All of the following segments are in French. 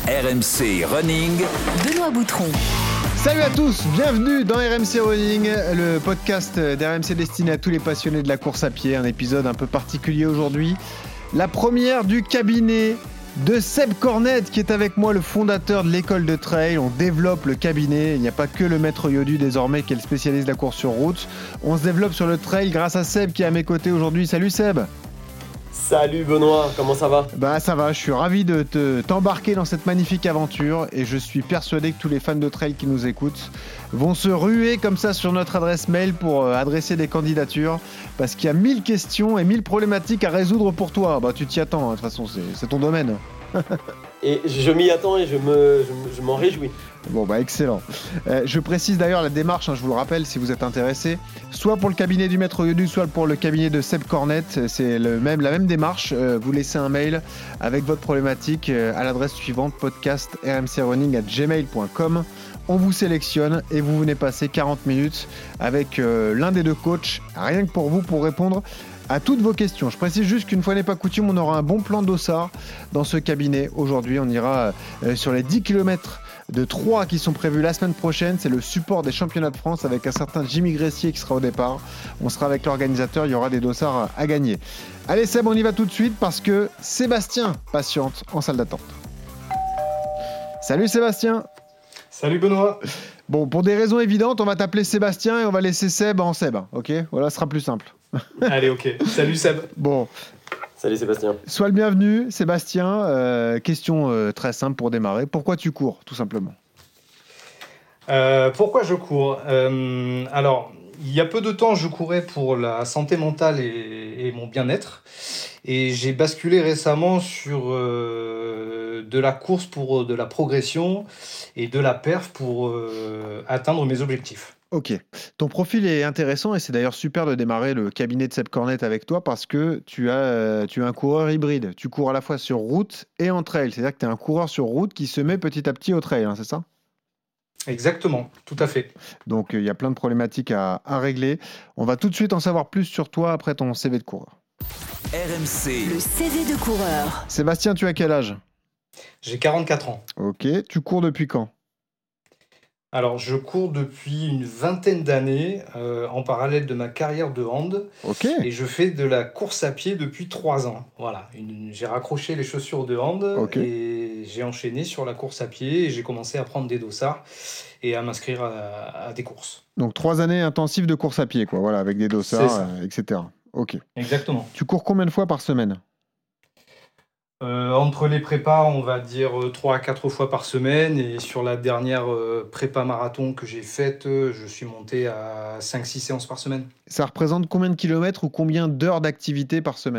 RMC Running. Benoît Boutron. Salut à tous, bienvenue dans RMC Running, le podcast d'RMC destiné à tous les passionnés de la course à pied. Un épisode un peu particulier aujourd'hui. La première du cabinet de Seb Cornette qui est avec moi, le fondateur de l'école de trail. On développe le cabinet, il n'y a pas que le maître Yodu désormais qui est le spécialiste de la course sur route. On se développe sur le trail grâce à Seb qui est à mes côtés aujourd'hui. Salut Seb. Salut Benoît, comment ça va ? Bah ça va, je suis ravi de t'embarquer dans cette magnifique aventure et je suis persuadé que tous les fans de trail qui nous écoutent vont se ruer comme ça sur notre adresse mail pour adresser des candidatures parce qu'il y a 1000 questions et 1000 problématiques à résoudre pour toi. Bah tu t'y attends, hein, de toute façon c'est ton domaine. Et je m'y attends et je m'en réjouis. Bon bah excellent. Je précise d'ailleurs la démarche, je vous le rappelle si vous êtes intéressé, soit pour le cabinet du maître Yodu, soit pour le cabinet de Seb Cornette, c'est la même démarche. Vous laissez un mail avec votre problématique à l'adresse suivante podcast@rmcrunning@gmail.com. On vous sélectionne et vous venez passer 40 minutes avec l'un des deux coachs, rien que pour vous, pour répondre à toutes vos questions. Je précise juste qu'une fois n'est pas coutume, on aura un bon plan d'ossard dans ce cabinet. Aujourd'hui, on ira sur les 10 km de 3 qui sont prévus la semaine prochaine. C'est le support des championnats de France avec un certain Jimmy Gressier qui sera au départ. On sera avec l'organisateur, il y aura des dossards à gagner. Allez Seb, on y va tout de suite parce que Sébastien patiente en salle d'attente. Salut Sébastien. Salut Benoît. Bon, pour des raisons évidentes, on va t'appeler Sébastien et on va laisser Seb en Seb, ok ? Voilà, ce sera plus simple. Allez, ok. Salut Seb. Bon. Salut Sébastien. Sois le bienvenu, Sébastien. Question très simple pour démarrer. Pourquoi tu cours, tout simplement ? Pourquoi je cours ? Alors, il y a peu de temps, je courais pour la santé mentale et mon bien-être. Et j'ai basculé récemment sur de la course pour de la progression et de la perf pour atteindre mes objectifs. Ok, ton profil est intéressant et c'est d'ailleurs super de démarrer le cabinet de Seb Cornette avec toi parce que tu es un coureur hybride. Tu cours à la fois sur route et en trail, c'est-à-dire que tu es un coureur sur route qui se met petit à petit au trail, hein, c'est ça ? Exactement, tout à fait. Donc il y a plein de problématiques à régler. On va tout de suite en savoir plus sur toi après ton CV de coureur. RMC. Le CV de coureur. Sébastien, tu as quel âge ? J'ai 44 ans. Ok, tu cours depuis quand ? Alors, je cours depuis une vingtaine d'années en parallèle de ma carrière de hand. Ok. Et je fais de la course à pied depuis 3 ans. Voilà, j'ai raccroché les chaussures de hand et j'ai enchaîné sur la course à pied et j'ai commencé à prendre des dossards et à m'inscrire à des courses. Donc 3 années intensives de course à pied, quoi, voilà, avec des dossards, etc. Ok. Exactement. Tu cours combien de fois par semaine ? Entre les prépas, on va dire 3 à 4 fois par semaine. Et sur la dernière prépa marathon que j'ai faite, je suis monté à 5-6 séances par semaine. Ça représente combien de kilomètres ou combien d'heures d'activité par semaine ?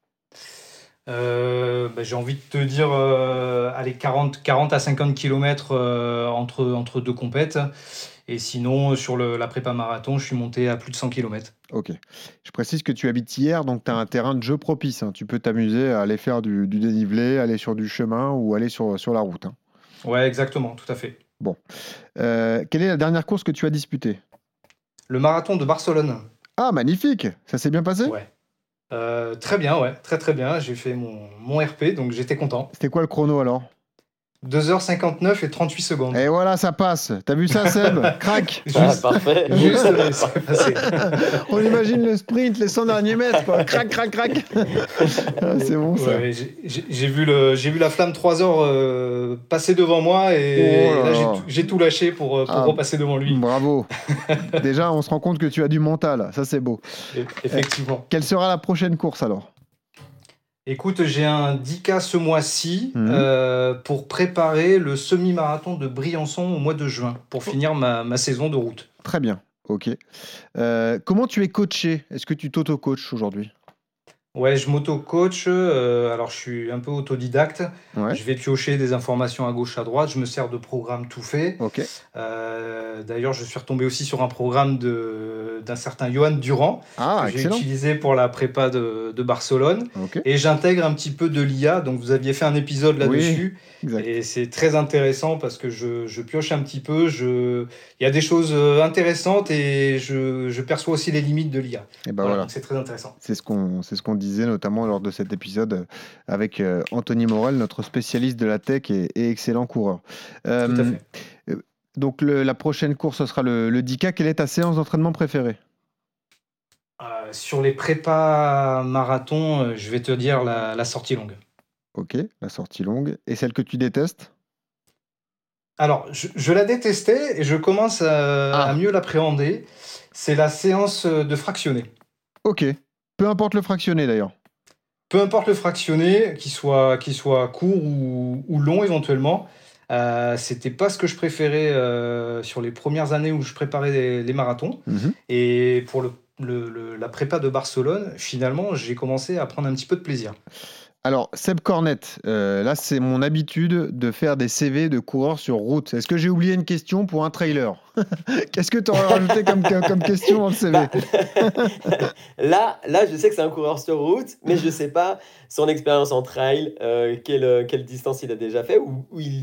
J'ai envie de te dire allez, 40 à 50 km entre deux compètes. Et sinon, sur la prépa marathon, je suis monté à plus de 100 km. Ok. Je précise que tu habites hier, donc tu as un terrain de jeu propice. Hein. Tu peux t'amuser à aller faire du dénivelé, aller sur du chemin ou aller sur la route. Hein. Ouais, exactement, tout à fait. Bon. Quelle est la dernière course que tu as disputée ? Le marathon de Barcelone. Ah, magnifique ! Ça s'est bien passé ? Ouais. Très bien, ouais. Très très bien. J'ai fait mon RP, donc j'étais content. C'était quoi le chrono alors ? 2h59 et 38 secondes. Et voilà, ça passe. T'as vu ça, Seb ? Crac ! Parfait. Juste, c'est passé. On imagine le sprint, les 100 derniers mètres, quoi. Crac, crac, crac. C'est bon, ça. Ouais, j'ai vu la flamme 3 heures passer devant moi et là, j'ai tout lâché pour repasser devant lui. Bravo. Déjà, on se rend compte que tu as du mental. Ça, c'est beau. Effectivement. Quelle sera la prochaine course, alors ? Écoute, j'ai un 10K ce mois-ci pour préparer le semi-marathon de Briançon au mois de juin, pour finir ma saison de route. Très bien, ok. Comment tu es coaché ? Est-ce que tu t'auto-coaches aujourd'hui ? Ouais, je m'auto-coach. Alors, je suis un peu autodidacte. Ouais. Je vais piocher des informations à gauche, à droite. Je me sers de programmes tout faits. Ok. D'ailleurs, je suis retombé aussi sur un programme d'un certain Johan Durand Ah, que j'ai excellent. utilisé pour la prépa de Barcelone. Ok. Et j'intègre un petit peu de l'IA. Donc, vous aviez fait un épisode là-dessus. Exact. Et c'est très intéressant parce que je pioche un petit peu. Il y a des choses intéressantes et je perçois aussi les limites de l'IA. Et ben voilà. Donc c'est très intéressant. C'est ce qu'on disait notamment lors de cet épisode avec Anthony Morel, notre spécialiste de la tech et excellent coureur. Tout à fait. Donc la prochaine course, ce sera le 10K. Quelle est ta séance d'entraînement préférée ? Sur les prépas marathon, je vais te dire la sortie longue. Ok, la sortie longue. Et celle que tu détestes ? Alors, je la détestais et je commence à mieux l'appréhender. C'est la séance de fractionné. Ok, peu importe le fractionné d'ailleurs. Peu importe le fractionné, qu'il soit court ou long éventuellement. C'était pas ce que je préférais sur les premières années où je préparais les marathons. Mhm. Et pour la prépa de Barcelone, finalement, j'ai commencé à prendre un petit peu de plaisir. Alors, Seb Cornette, là, c'est mon habitude de faire des CV de coureurs sur route. Est-ce que j'ai oublié une question pour un trailer ? Qu'est-ce que tu aurais rajouté comme question dans le CV ? Là, je sais que c'est un coureur sur route, mais je sais pas son expérience en trail, quelle distance il a déjà fait ou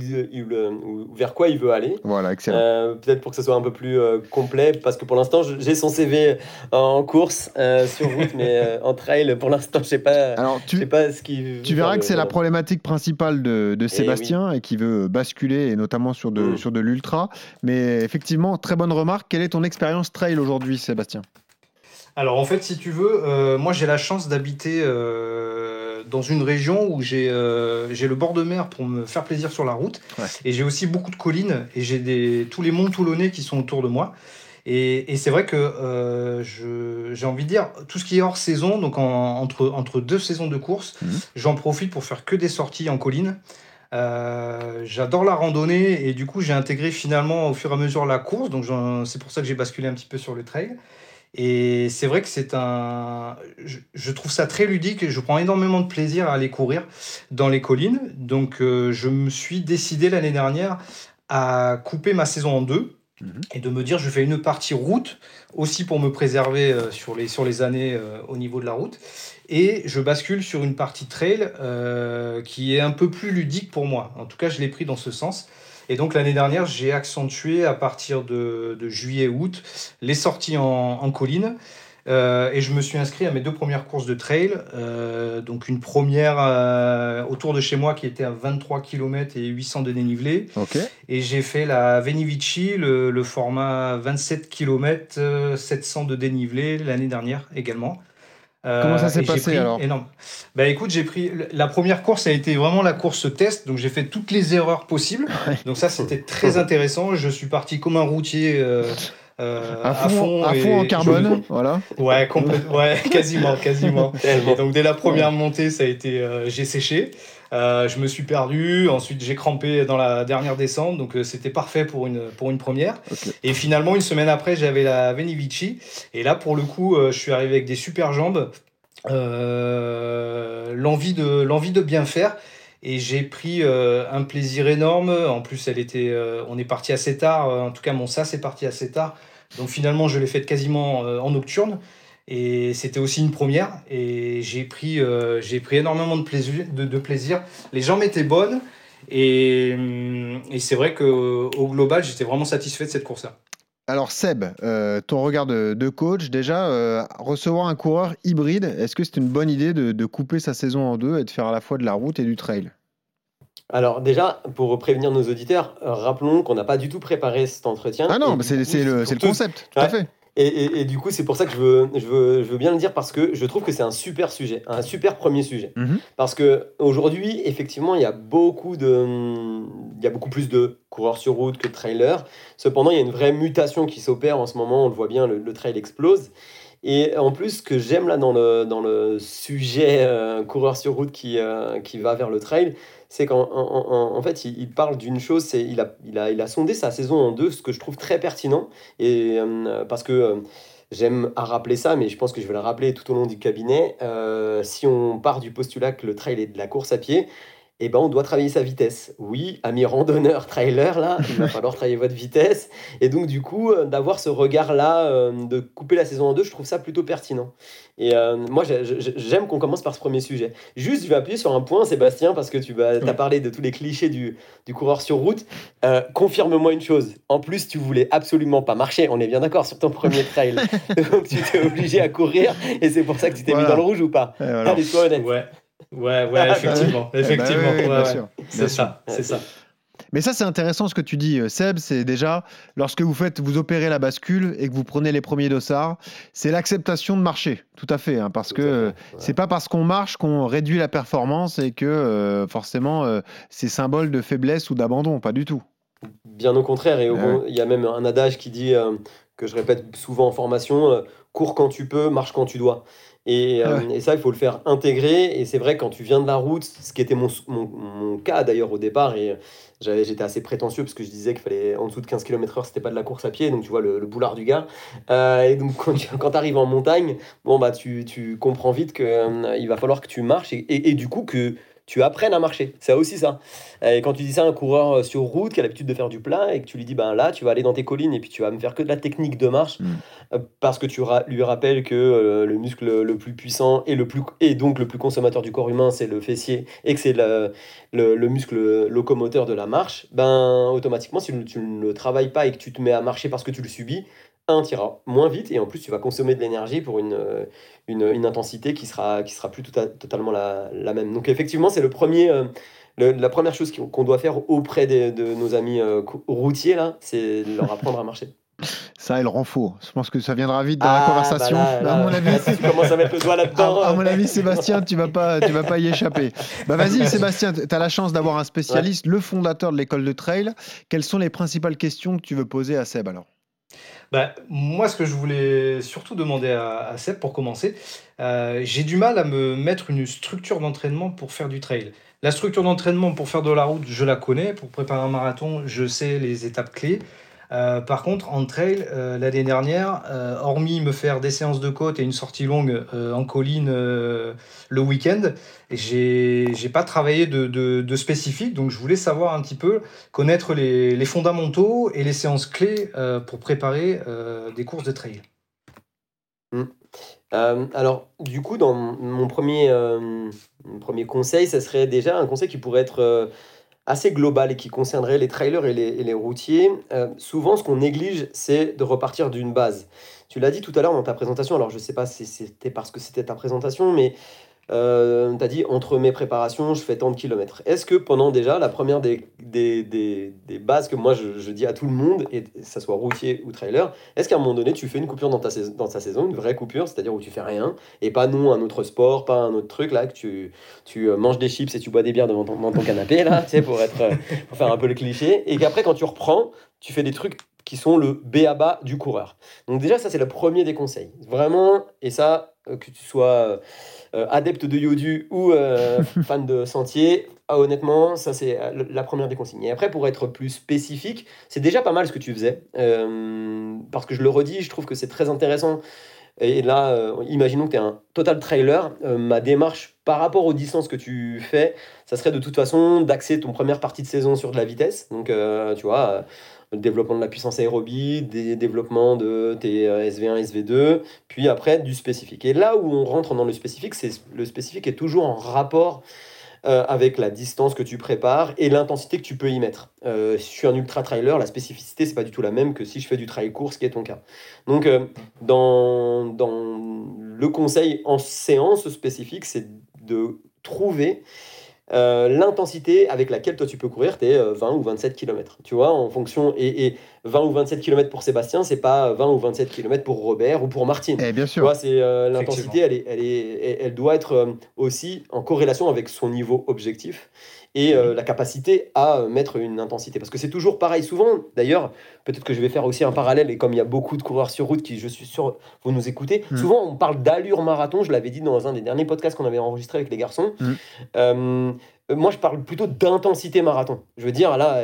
vers quoi il veut aller. Voilà, excellent. Peut-être pour que ce soit un peu plus complet, parce que pour l'instant, j'ai son CV en course sur route, mais en trail, pour l'instant, je sais pas. Alors, Je sais pas ce qu'il. tu verras que c'est la problématique principale de Sébastien et qui veut basculer, et notamment sur de l'ultra. Mais effectivement, très bonne remarque. Quelle est ton expérience trail aujourd'hui, Sébastien ? Alors en fait, si tu veux, moi j'ai la chance d'habiter dans une région où j'ai le bord de mer pour me faire plaisir sur la route. Ouais. Et j'ai aussi beaucoup de collines et j'ai tous les monts toulonnais qui sont autour de moi. Et c'est vrai que j'ai envie de dire, tout ce qui est hors saison, donc entre deux saisons de course, j'en profite pour faire que des sorties en colline. J'adore la randonnée et du coup j'ai intégré finalement au fur et à mesure la course, donc c'est pour ça que j'ai basculé un petit peu sur le trail. Et c'est vrai que je trouve ça très ludique et je prends énormément de plaisir à aller courir dans les collines. Donc je me suis décidé l'année dernière à couper ma saison en deux et de me dire je fais une partie route aussi pour me préserver sur les années au niveau de la route. Et je bascule sur une partie trail qui est un peu plus ludique pour moi. En tout cas, je l'ai pris dans ce sens. Et donc, l'année dernière, j'ai accentué à partir de juillet-août les sorties en colline. Et je me suis inscrit à mes 2 premières courses de trail. Donc, une première autour de chez moi qui était à 23 km et 800 de dénivelé. Ok. Et j'ai fait la Venivici, le format 27 km, 700 de dénivelé l'année dernière également. Comment ça s'est passé alors ? Énorme. Bah écoute, la première course a été vraiment la course test, donc j'ai fait toutes les erreurs possibles. Donc ça c'était très intéressant. Je suis parti comme un routier à fond en carbone, voilà. Ouais, ouais, quasiment. Et donc dès la première montée, ça a été, j'ai séché. Je me suis perdu, ensuite j'ai crampé dans la dernière descente, donc c'était parfait pour une première. Okay. Et finalement, une semaine après, j'avais la Venivici, et là pour le coup, je suis arrivé avec des super jambes, l'envie de bien faire, et j'ai pris un plaisir énorme. En plus, on est parti assez tard, en tout cas mon sas est parti assez tard, donc finalement je l'ai faite quasiment en nocturne. Et c'était aussi une première et j'ai pris énormément de plaisir. Les jambes étaient bonnes et c'est vrai qu'au global, j'étais vraiment satisfait de cette course-là. Alors Seb, ton regard de coach, déjà, recevoir un coureur hybride, est-ce que c'est une bonne idée de couper sa saison en deux et de faire à la fois de la route et du trail ? Alors déjà, pour prévenir nos auditeurs, rappelons qu'on n'a pas du tout préparé cet entretien. Ah non, c'est le concept, tout à fait. Et du coup, c'est pour ça que je veux bien le dire, parce que je trouve que c'est un super sujet, un super premier sujet. Parce qu'aujourd'hui, effectivement, il y a beaucoup plus de coureurs sur route que de trailers. Cependant, il y a une vraie mutation qui s'opère en ce moment. On le voit bien, le trail explose. Et en plus, ce que j'aime là dans le sujet coureur sur route qui va vers le trail, c'est qu'en fait, il parle d'une chose, c'est il a sondé sa saison en deux, ce que je trouve très pertinent. Et parce que j'aime à rappeler ça, mais je pense que je vais le rappeler tout au long du cabinet. Si on part du postulat que le trail est de la course à pied, eh ben, on doit travailler sa vitesse. Oui, amis randonneurs, trailers, là, il va falloir travailler votre vitesse. Et donc, du coup, d'avoir ce regard-là, de couper la saison en deux, je trouve ça plutôt pertinent. Et moi, j'aime qu'on commence par ce premier sujet. Juste, je vais appuyer sur un point, Sébastien, parce que tu as parlé de tous les clichés du coureur sur route. Confirme-moi une chose. En plus, tu voulais absolument pas marcher. On est bien d'accord sur ton premier trail. Donc, tu t'es obligé à courir. Et c'est pour ça que tu t'es mis dans le rouge ou pas? Allez, sois honnête. Ouais, effectivement. Effectivement. Oui, bien sûr. C'est ça. Mais ça, c'est intéressant ce que tu dis, Seb. C'est déjà, lorsque vous opérez la bascule et que vous prenez les premiers dossards, c'est l'acceptation de marcher. Tout à fait. Parce que c'est pas parce qu'on marche qu'on réduit la performance et que forcément, c'est symbole de faiblesse ou d'abandon. Pas du tout. Bien au contraire. Et il y a même un adage qui dit, que je répète souvent en formation, cours quand tu peux, marche quand tu dois. Et ça, il faut le faire intégrer. Et c'est vrai, quand tu viens de la route, ce qui était mon cas d'ailleurs au départ, et j'étais assez prétentieux parce que je disais qu'il fallait en dessous de 15 km/h, c'était pas de la course à pied, donc tu vois le boulard du gars. Et donc quand tu arrives en montagne, bon, bah, tu comprends vite qu'il va falloir que tu marches et du coup que tu apprennes à marcher. C'est aussi ça. Et quand tu dis ça à un coureur sur route qui a l'habitude de faire du plat et que tu lui dis, ben là, tu vas aller dans tes collines et puis tu vas me faire que de la technique de marche parce que tu lui rappelles que le muscle le plus puissant et donc le plus consommateur du corps humain, c'est le fessier et que c'est le muscle locomoteur de la marche, ben automatiquement, si tu ne le travailles pas et que tu te mets à marcher parce que tu le subis, tu iras moins vite et en plus tu vas consommer de l'énergie pour une intensité qui sera plus totalement la même. Donc effectivement, c'est la première chose qu'on doit faire auprès de nos amis routiers, là, c'est leur apprendre à marcher. Ça, il rend faux. Je pense que ça viendra vite dans la conversation. À mon avis, si tu commences à mettre le doigt là-dedans. À mon avis, Sébastien, tu vas pas y échapper. Bah vas-y, Sébastien, tu as la chance d'avoir un spécialiste, le fondateur de l'école de trail. Quelles sont les principales questions que tu veux poser à Seb alors? Moi, ce que je voulais surtout demander à Seb pour commencer, j'ai du mal à me mettre une structure d'entraînement pour faire du trail. La structure d'entraînement pour faire de la route, je la connais. Pour préparer un marathon, je sais les étapes clés. Par contre, en trail, l'année dernière, hormis me faire des séances de côte et une sortie longue en colline le week-end, j'ai pas travaillé de spécifique. Donc, je voulais savoir un petit peu, connaître les fondamentaux et les séances clés pour préparer des courses de trail. Alors, du coup, dans mon premier conseil, ça serait déjà un conseil qui pourrait être assez global et qui concernerait les trailers et les routiers. Souvent, ce qu'on néglige, c'est de repartir d'une base. Tu l'as dit tout à l'heure dans ta présentation, alors je ne sais pas si c'était parce que c'était ta présentation, mais tu as dit, entre mes préparations, je fais tant de kilomètres. Est-ce que pendant déjà la première des bases que moi je dis à tout le monde, et que ça soit routier ou trailer, est-ce qu'à un moment donné, tu fais une coupure dans ta saison, une vraie coupure, c'est-à-dire où tu fais rien, et pas un autre sport, pas un autre truc, là, que tu manges des chips et tu bois des bières devant ton canapé, là, tu sais, pour faire un peu le cliché, et qu'après, quand tu reprends, tu fais des trucs qui sont le b.a.-ba du coureur. Donc déjà, ça, c'est le premier des conseils. Vraiment, et ça, que tu sois adepte de yodu ou fan de sentier, honnêtement, ça, c'est la première des consignes. Et après, pour être plus spécifique, c'est déjà pas mal ce que tu faisais. Parce que je le redis, je trouve que c'est très intéressant. Et là, imaginons que tu es un total trailer. Ma démarche par rapport aux distances que tu fais, ça serait de toute façon d'axer ton première partie de saison sur de la vitesse. Donc, tu vois, le développement de la puissance aérobie, des développements de tes SV1, SV2, puis après du spécifique. Et là où on rentre dans le spécifique est toujours en rapport avec la distance que tu prépares et l'intensité que tu peux y mettre. Si je suis un ultra trailer, la spécificité, c'est pas du tout la même que si je fais du trail course, qui est ton cas. Donc, dans le conseil en séance spécifique, c'est de trouver l'intensité avec laquelle toi tu peux courir tes 20 ou 27 km. Tu vois, en fonction. Et 20 ou 27 km pour Sébastien, c'est pas 20 ou 27 km pour Robert ou pour Martine. Bien sûr. Tu vois, c'est l'intensité, elle doit être aussi en corrélation avec son niveau objectif et la capacité à mettre une intensité. Parce que c'est toujours pareil. Souvent, d'ailleurs, peut-être que je vais faire aussi un parallèle, et comme il y a beaucoup de coureurs sur route qui, je suis sûr, vont nous écouter, souvent on parle d'allure marathon, je l'avais dit dans un des derniers podcasts qu'on avait enregistré avec les garçons. moi, je parle plutôt d'intensité marathon. Je veux dire, là,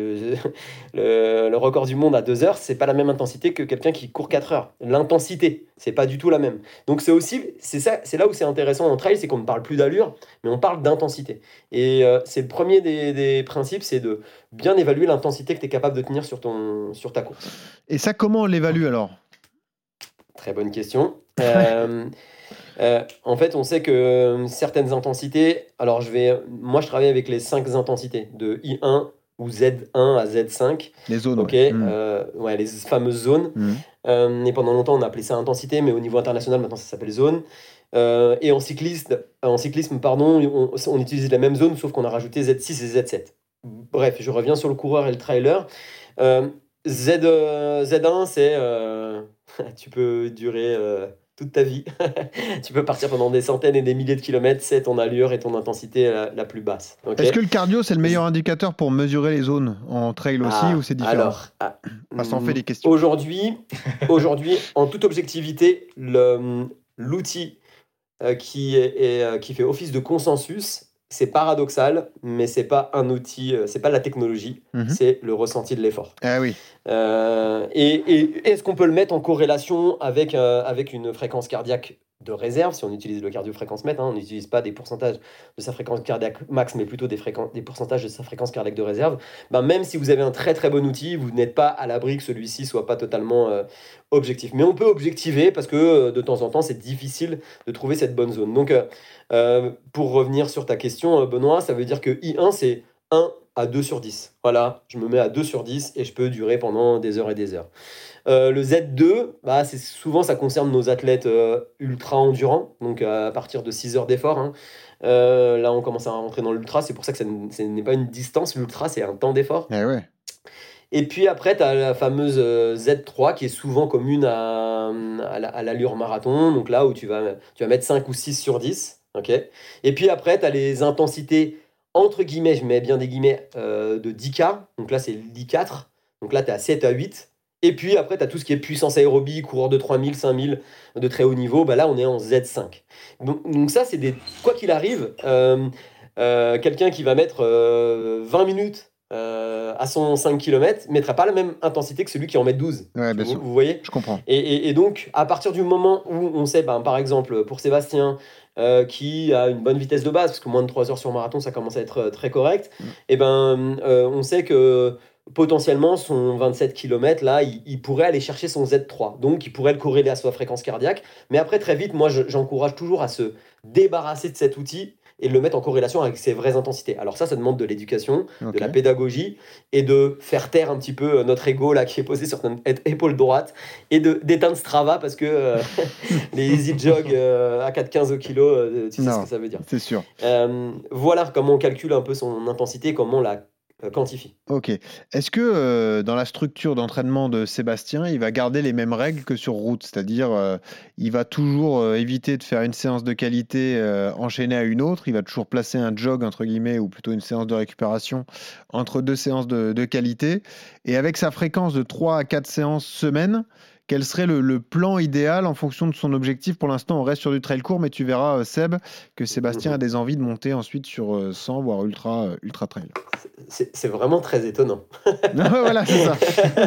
le record du monde à 2 heures, c'est pas la même intensité que quelqu'un qui court 4 heures. L'intensité, c'est pas du tout la même. Donc, c'est là où c'est intéressant en trail, c'est qu'on ne parle plus d'allure, mais on parle d'intensité. Et c'est le premier des principes, c'est de bien évaluer l'intensité que tu es capable de tenir sur ta course. Et ça, comment on l'évalue alors ? Très bonne question. En fait, on sait que certaines intensités... Alors, moi, je travaille avec les 5 intensités, de I1 ou Z1 à Z5. Les zones, ok. Ouais, les fameuses zones. Et pendant longtemps, on a appelé ça intensité, mais au niveau international, maintenant, ça s'appelle zone. Et en cyclisme, on utilise la même zone, sauf qu'on a rajouté Z6 et Z7. Bref, je reviens sur le coureur et le trailer. Z1, c'est... tu peux durer toute ta vie. Tu peux partir pendant des centaines et des milliers de kilomètres. C'est ton allure et ton intensité la plus basse. Okay. Est-ce que le cardio, c'est le meilleur indicateur pour mesurer les zones en trail aussi, ou c'est différent ? Ça en fait des questions. Aujourd'hui, en toute objectivité, l'outil qui fait office de consensus, c'est paradoxal, mais c'est pas un outil, c'est pas la technologie, c'est le ressenti de l'effort. Ah oui. Et est-ce qu'on peut le mettre en corrélation avec une fréquence cardiaque de réserve, si on utilise le cardio-fréquence-mètre, on n'utilise pas des pourcentages de sa fréquence cardiaque max, mais plutôt des pourcentages de sa fréquence cardiaque de réserve, même si vous avez un très très bon outil, vous n'êtes pas à l'abri que celui-ci soit pas totalement objectif. Mais on peut objectiver parce que de temps en temps, c'est difficile de trouver cette bonne zone. Donc, pour revenir sur ta question, Benoît, ça veut dire que I1, c'est 1 à 2 sur 10. Voilà, je me mets à 2 sur 10 et je peux durer pendant des heures et des heures. Le Z2, souvent ça concerne nos athlètes ultra endurants, donc à partir de 6 heures d'effort. Là, on commence à rentrer dans l'ultra, c'est pour ça que ce n'est pas une distance, l'ultra, c'est un temps d'effort. Eh ouais. Et puis après, tu as la fameuse Z3 qui est souvent commune à l'allure marathon, donc là où tu vas mettre 5 ou 6 sur 10. Okay. Et puis après, tu as les intensités, entre guillemets, je mets bien des guillemets, de 10K, donc là c'est l'I4, donc là tu es à 7 à 8. Et puis après, tu as tout ce qui est puissance aérobie, coureur de 3000, 5000, de très haut niveau. Là, on est en Z5. Donc ça, c'est quoi qu'il arrive, quelqu'un qui va mettre 20 minutes à son 5 km ne mettra pas la même intensité que celui qui en met 12. Ouais, bien sûr. Vous voyez ? Je comprends. Et donc, à partir du moment où on sait, par exemple, pour Sébastien, qui a une bonne vitesse de base, parce que moins de 3 heures sur marathon, ça commence à être très correct, on sait que potentiellement, son 27 km, là, il pourrait aller chercher son Z3. Donc, il pourrait le corréler à sa fréquence cardiaque. Mais après, très vite, moi, j'encourage toujours à se débarrasser de cet outil et de le mettre en corrélation avec ses vraies intensités. Alors ça demande de l'éducation, de la pédagogie, et de faire taire un petit peu notre ego là, qui est posé sur notre épaule droite, et d'éteindre Strava, parce que les easy jog à 4,15 au kilo, tu sais ce que ça veut dire. C'est sûr. Voilà comment on calcule un peu son intensité, comment on la quantifie. Ok. Est-ce que dans la structure d'entraînement de Sébastien, il va garder les mêmes règles que sur route ? C'est-à-dire, il va toujours éviter de faire une séance de qualité enchaînée à une autre. Il va toujours placer un jog, entre guillemets, ou plutôt une séance de récupération entre 2 séances de qualité. Et avec sa fréquence de 3 à 4 séances semaine, quel serait le plan idéal en fonction de son objectif ? Pour l'instant, on reste sur du trail court, mais tu verras, Seb, que Sébastien a des envies de monter ensuite sur 100, voire ultra trail. C'est vraiment très étonnant. Voilà, c'est ça.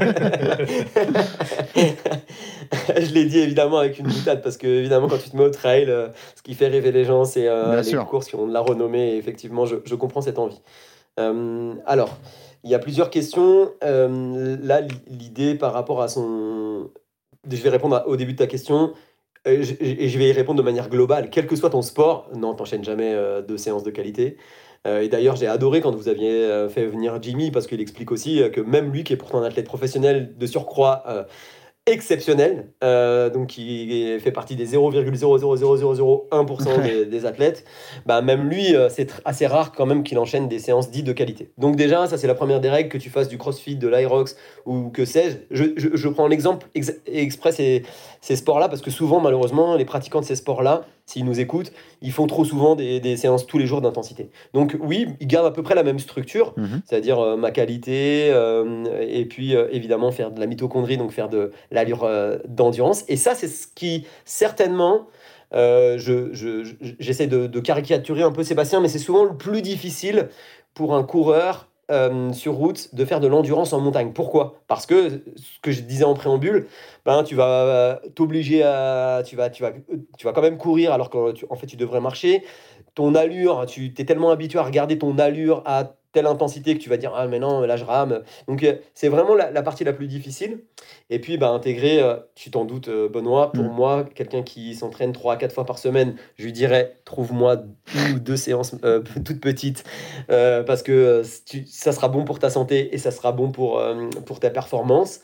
Je l'ai dit évidemment avec une boutade, parce que évidemment, quand tu te mets au trail, ce qui fait rêver les gens, c'est les courses qui ont de la renommée. Et effectivement, je comprends cette envie. Alors, il y a plusieurs questions. Là, l'idée par rapport à son... Je vais répondre au début de ta question, et je vais y répondre de manière globale. Quel que soit ton sport, non, t'enchaînes jamais 2 séances de qualité. Et d'ailleurs, j'ai adoré quand vous aviez fait venir Jimmy, parce qu'il explique aussi que même lui, qui est pourtant un athlète professionnel de surcroît exceptionnel, donc qui fait partie des 0,00001% des athlètes, même lui, c'est assez rare quand même qu'il enchaîne des séances dites de qualité. Donc déjà, ça c'est la première des règles, que tu fasses du crossfit, de l'Aerox ou que sais-je. Je prends l'exemple exprès ces sports-là, parce que souvent, malheureusement, les pratiquants de ces sports-là, s'ils nous écoutent, ils font trop souvent des séances tous les jours d'intensité. Donc oui, ils gardent à peu près la même structure, c'est-à-dire ma qualité, et puis évidemment faire de la mitochondrie, donc faire de l'allure d'endurance. Et ça, c'est ce qui certainement j'essaie de caricaturer un peu Sébastien, mais c'est souvent le plus difficile pour un coureur sur route de faire de l'endurance en montagne. Pourquoi ? Parce que, ce que je disais en préambule, tu vas t'obliger à... Tu vas quand même courir alors qu'en fait, tu devrais marcher. Ton allure, tu es tellement habitué à regarder ton allure à telle intensité que tu vas dire ah mais non là je rame, donc c'est vraiment la partie la plus difficile. Et puis intégrer, tu t'en doutes Benoît, pour moi quelqu'un qui s'entraîne 3 à 4 fois par semaine, je lui dirais trouve-moi 1 ou 2 séances toutes petites, parce que ça sera bon pour ta santé et ça sera bon pour ta performance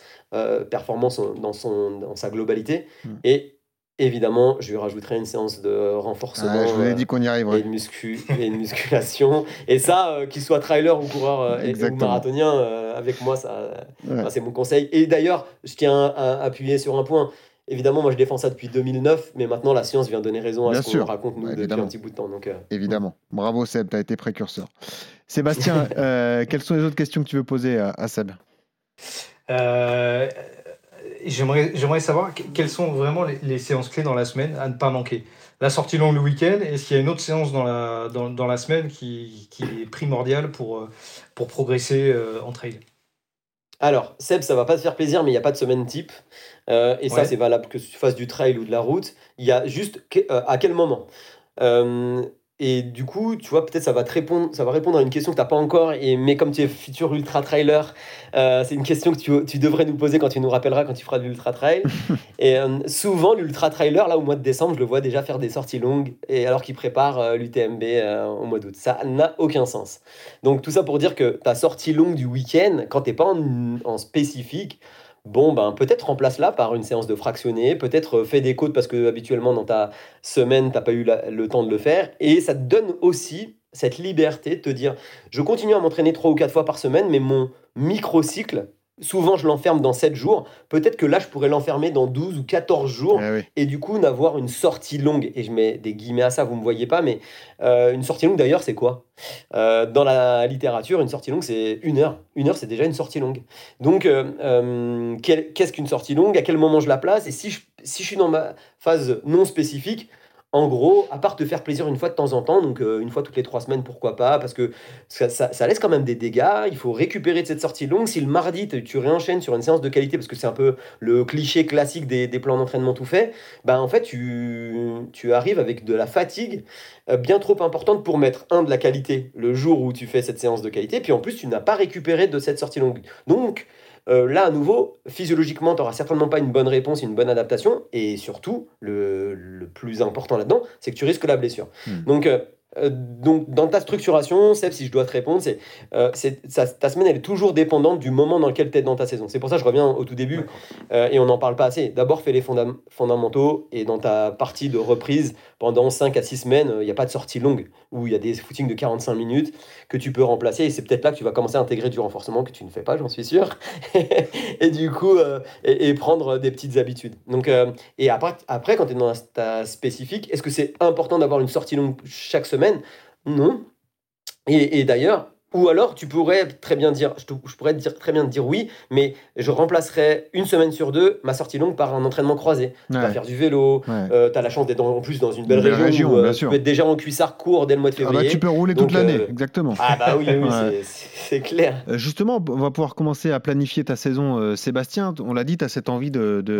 dans sa globalité. Et évidemment, je lui rajouterai une séance de renforcement je vous ai dit qu'on y arriverait. et une musculation. Et ça, qu'il soit trailer ou coureur ou marathonien, avec moi, c'est mon conseil. Et d'ailleurs, je tiens à appuyer sur un point. Évidemment, moi, je défends ça depuis 2009, mais maintenant, la science vient donner raison à ce qu'on raconte, nous, depuis un petit bout de temps. Donc, évidemment. Bravo, Seb, tu as été précurseur. Sébastien, quelles sont les autres questions que tu veux poser à Seb ? J'aimerais savoir quelles sont vraiment les séances clés dans la semaine à ne pas manquer. La sortie longue le week-end, est-ce qu'il y a une autre séance dans la semaine qui est primordiale pour progresser en trail ? Alors, Seb, ça va pas te faire plaisir, mais il n'y a pas de semaine type. Ça, c'est valable que tu fasses du trail ou de la route. Il y a juste à quel moment. Et du coup, tu vois, peut-être ça va répondre à une question que tu n'as pas encore, mais comme tu es futur ultra-trailer, c'est une question que tu devrais nous poser quand tu nous rappelleras quand tu feras de l'ultra-trail. Et souvent, l'ultra-trailer, là, au mois de décembre, je le vois déjà faire des sorties longues, et alors qu'il prépare l'UTMB au mois d'août. Ça n'a aucun sens. Donc, tout ça pour dire que ta sortie longue du week-end, quand tu n'es pas en spécifique, peut-être remplace-la par une séance de fractionné, peut-être fais des côtes parce que habituellement dans ta semaine, tu n'as pas eu le temps de le faire. Et ça te donne aussi cette liberté de te dire, je continue à m'entraîner 3 ou 4 fois par semaine, mais mon micro-cycle, souvent je l'enferme dans 7 jours, peut-être que là je pourrais l'enfermer dans 12 ou 14 jours, et du coup n'avoir une sortie longue. Et je mets des guillemets à ça, vous ne me voyez pas, mais une sortie longue d'ailleurs c'est quoi ? Dans la littérature, une sortie longue c'est 1 heure. 1 heure c'est déjà une sortie longue. Donc qu'est-ce qu'une sortie longue ? À quel moment je la place ? Et si je suis dans ma phase non spécifique, en gros, à part te faire plaisir une fois de temps en temps, donc une fois toutes les 3 semaines, pourquoi pas, parce que ça laisse quand même des dégâts, il faut récupérer de cette sortie longue. Si le mardi, tu réenchaînes sur une séance de qualité, parce que c'est un peu le cliché classique des plans d'entraînement tout fait, en fait, tu arrives avec de la fatigue bien trop importante pour mettre, de la qualité le jour où tu fais cette séance de qualité, puis en plus, tu n'as pas récupéré de cette sortie longue. Donc, là, à nouveau, physiologiquement, tu n'auras certainement pas une bonne réponse, une bonne adaptation. Et surtout, le plus important là-dedans, c'est que tu risques la blessure. Donc, dans ta structuration, Seb, si je dois te répondre, ta semaine, elle est toujours dépendante du moment dans lequel tu es dans ta saison. C'est pour ça que je reviens au tout début, et on n'en parle pas assez. D'abord, fais les fondamentaux, et dans ta partie de reprise, pendant 5 à 6 semaines, il n'y a pas de sortie longue, où il y a des footings de 45 minutes que tu peux remplacer, et c'est peut-être là que tu vas commencer à intégrer du renforcement que tu ne fais pas, j'en suis sûr, et du coup, et prendre des petites habitudes. Donc, et après, quand tu es dans ta spécifique, est-ce que c'est important d'avoir une sortie longue chaque semaine ? Non. Et d'ailleurs, ou alors tu pourrais très bien dire, je pourrais très bien te dire oui, mais je remplacerais 1 semaine sur 2 ma sortie longue par un entraînement croisé. Tu vas faire du vélo, tu as la chance d'être en plus dans une belle région où tu peux être déjà en cuissard court dès le mois de février. Tu peux rouler toute l'année, exactement. Oui, c'est clair. Justement, on va pouvoir commencer à planifier ta saison, Sébastien. On l'a dit, tu as cette envie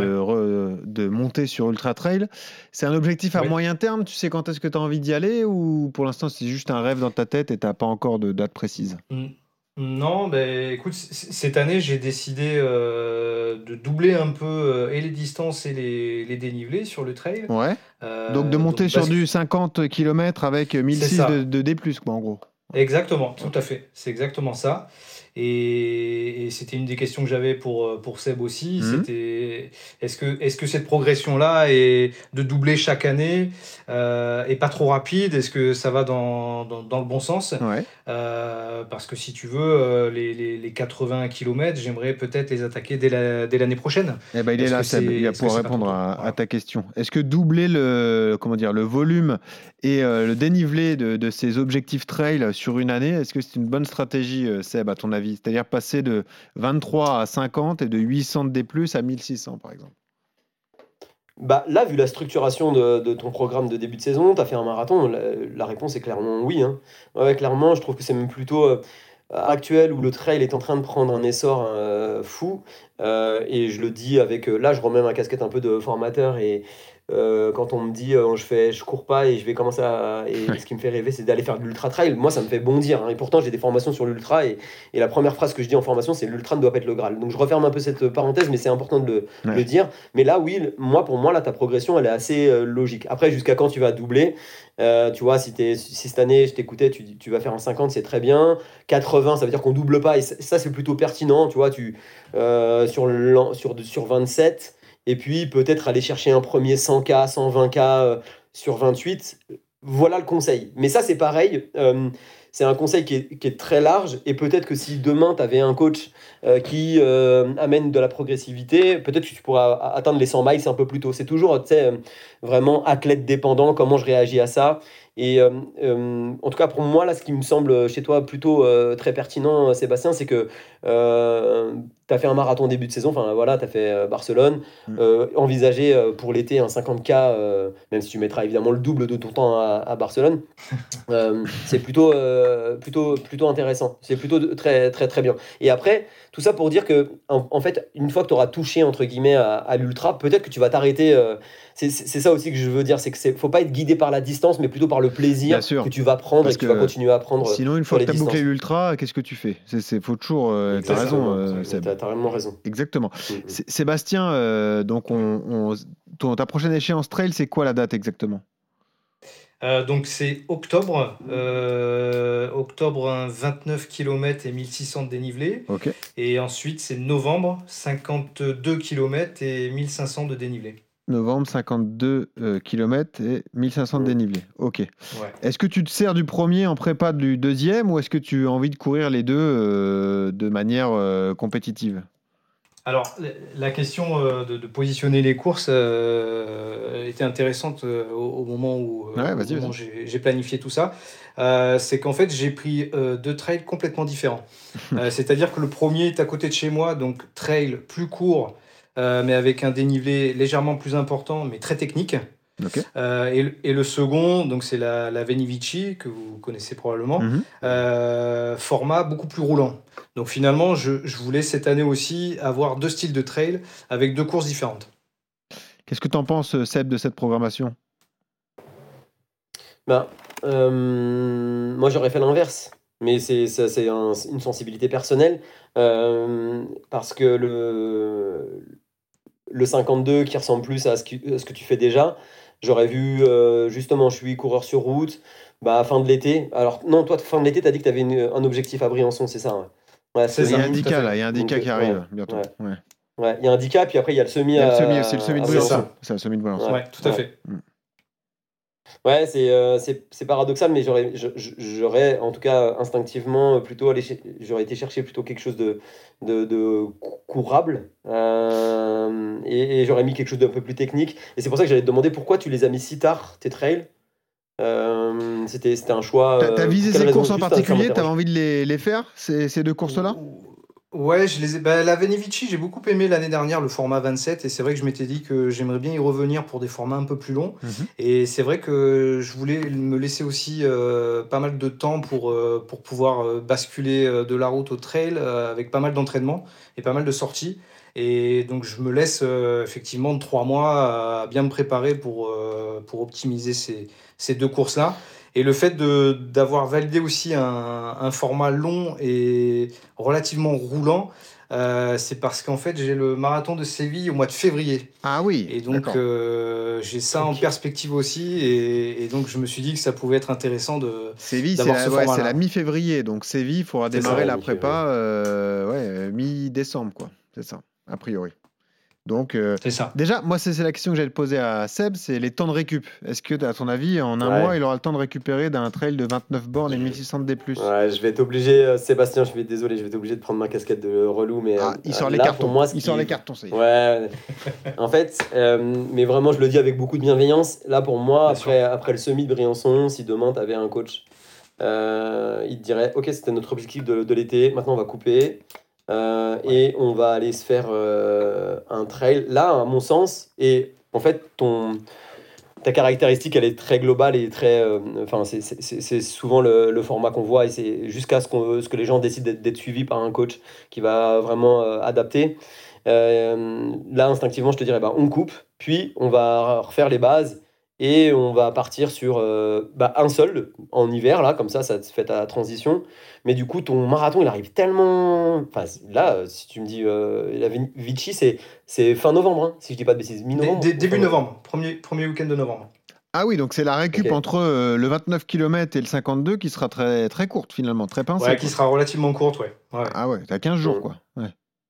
de monter sur Ultra Trail. C'est un objectif à moyen terme, tu sais quand est-ce que tu as envie d'y aller, ou pour l'instant c'est juste un rêve dans ta tête et tu n'as pas encore de date précise ? Non, écoute, cette année, j'ai décidé de doubler un peu et les distances et les dénivelés sur le trail. Ouais. Donc de monter sur du 50 km avec 1006 de D+, quoi, en gros. Exactement, tout à fait. C'est exactement ça. Et c'était une des questions que j'avais pour Seb aussi. C'était est-ce que cette progression-là est de doubler chaque année est pas trop rapide ? Est-ce que ça va dans le bon sens ? Parce que si tu veux, les 80 km, j'aimerais peut-être les attaquer dès l'année prochaine. Il est là, Seb. Il va pouvoir répondre à ta question. Est-ce que doubler le volume et le dénivelé de ces objectifs trail sur une année, est-ce que c'est une bonne stratégie, Seb, à ton avis ? C'est-à-dire passer de 23 à 50 et de 800 de D+, à 1600, par exemple. Bah, là, vu la structuration de ton programme de début de saison, tu as fait un marathon, la réponse est clairement oui, hein. Ouais, clairement, je trouve que c'est même plutôt actuel où le trail est en train de prendre un essor fou. Et je le dis avec. Là, je remets ma casquette un peu de formateur et. Quand on me dit je cours pas et je vais commencer et ce qui me fait rêver c'est d'aller faire de l'ultra trail, moi ça me fait bondir, hein. Et pourtant j'ai des formations sur l'ultra et la première phrase que je dis en formation c'est l'ultra ne doit pas être le Graal, donc je referme un peu cette parenthèse mais c'est important de le dire. Mais là oui, pour moi là ta progression elle est assez logique. Après jusqu'à quand tu vas doubler, tu vois, si cette année je t'écoutais tu vas faire un 50 c'est très bien, 80 ça veut dire qu'on double pas et ça c'est plutôt pertinent, tu vois, sur 27. Et puis peut-être aller chercher un premier 100K, 120K sur 28. Voilà le conseil. Mais ça, c'est pareil. C'est un conseil qui est très large. Et peut-être que si demain, tu avais un coach qui amène de la progressivité, peut-être que tu pourras atteindre les 100 miles un peu plus tôt. C'est toujours vraiment athlète dépendant, comment je réagis à ça. Et en tout cas, pour moi, là, ce qui me semble chez toi plutôt très pertinent, Sébastien, c'est que tu as fait un marathon début de saison, enfin voilà, tu as fait Barcelone. Envisager pour l'été un 50K, même si tu mettras évidemment le double de ton temps à Barcelone, c'est plutôt intéressant. C'est plutôt très, très, très bien. Et après, tout ça pour dire que, en fait, une fois que tu auras touché, entre guillemets, à l'ultra, peut-être que tu vas t'arrêter. C'est ça aussi que je veux dire, c'est que faut pas être guidé par la distance, mais plutôt par le plaisir que tu vas prendre. Parce et que tu vas continuer à prendre. Sinon, une fois que tu as bouclé l'ultra, qu'est-ce que tu fais? Faut toujours. Tu as raison. Tu as vraiment raison. Exactement. Sébastien, donc ta prochaine échéance trail, c'est quoi la date exactement? Donc c'est octobre. Octobre, 29 km et 1600 de dénivelé. Okay. Et ensuite, c'est novembre, 52 km et 1500 de dénivelé. Novembre, 52 km et 1500 de dénivelé. Ok. Ouais. Est-ce que tu te sers du premier en prépa du deuxième ou est-ce que tu as envie de courir les deux de manière compétitive? Alors, la question de positionner les courses était intéressante au moment où j'ai planifié tout ça. C'est qu'en fait, j'ai pris deux trails complètement différents. C'est-à-dire que le premier est à côté de chez moi, donc trail plus court, mais avec un dénivelé légèrement plus important, mais très technique. Okay. Et le second, donc c'est la Venivici, que vous connaissez probablement, format beaucoup plus roulant. Donc finalement, je voulais cette année aussi avoir deux styles de trail avec deux courses différentes. Qu'est-ce que tu en penses, Seb, de cette programmation? Moi, j'aurais fait l'inverse. Mais c'est une sensibilité personnelle. Parce que le 52 qui ressemble plus à ce que tu fais déjà, j'aurais vu, justement, je suis coureur sur route, fin de l'été. Alors, non, toi, fin de l'été, tu as dit que tu avais un objectif à Briançon, c'est ça, ouais. Il y a un 10K là, il y a un 10K qui arrive bientôt. Ouais, il y a un 10K, puis après il y a le semi. C'est le semi de Briançon. C'est le semi de Briançon. Ouais, tout à fait. Ouais, c'est paradoxal, mais j'aurais en tout cas instinctivement plutôt j'aurais été chercher plutôt quelque chose de courable et j'aurais mis quelque chose d'un peu plus technique. Et c'est pour ça que j'allais te demander pourquoi tu les as mis si tard, tes trails. C'était un choix. T'as visé ces courses en particulier? T'avais envie de les faire, ces deux courses-là? Ouais, la Venivici, j'ai beaucoup aimé l'année dernière le format 27 et c'est vrai que je m'étais dit que j'aimerais bien y revenir pour des formats un peu plus longs. Et c'est vrai que je voulais me laisser aussi pas mal de temps pour pouvoir basculer de la route au trail avec pas mal d'entraînement et pas mal de sorties. Et donc je me laisse effectivement 3 mois à bien me préparer pour optimiser ces deux courses-là. Et le fait d'avoir validé aussi un format long et relativement roulant, c'est parce qu'en fait, j'ai le marathon de Séville au mois de février. Ah oui. Et donc, j'ai ça en perspective aussi. Et donc, je me suis dit que ça pouvait être intéressant Séville, c'est la mi-février. Donc, Séville, il faudra démarrer la prépa mi-décembre, quoi. C'est ça, a priori. Donc, c'est ça. Déjà, moi, c'est la question que j'allais te poser à Seb, c'est les temps de récup. Est-ce que, à ton avis, en un mois, il aura le temps de récupérer d'un trail de 29 bornes et 1600 D+? Ouais, je vais être obligé, Sébastien, je vais être obligé de prendre ma casquette de relou, mais il sort les cartons. Il sort les cartons, c'est. Ouais. En fait, mais vraiment, je le dis avec beaucoup de bienveillance. Là, pour moi, après le semi de Briançon, si demain tu avais un coach, il te dirait, ok, c'était notre objectif de l'été. Maintenant, on va couper. Et on va aller se faire un trail. Là, à mon sens, et en fait, ta caractéristique, elle est très globale et très. Enfin, c'est souvent le format qu'on voit et c'est jusqu'à ce que les gens décident d'être suivis par un coach qui va vraiment adapter. Là, instinctivement, je te dirais, on coupe, puis on va refaire les bases et on va partir sur un seul en hiver, là, comme ça te fait ta transition. Mais du coup, ton marathon, il arrive tellement. Enfin, là, si tu me dis, la Vichy, c'est fin novembre, hein, si je dis pas de bêtises. Mi-novembre. Début novembre, premier week-end de novembre. Ah oui, donc c'est la récup Ok. entre le 29 km et le 52 qui sera très, très courte finalement, très pincée. Ouais, quoi. qui sera relativement courte, ouais. Ah ouais, t'as 15 jours quoi. Ouais.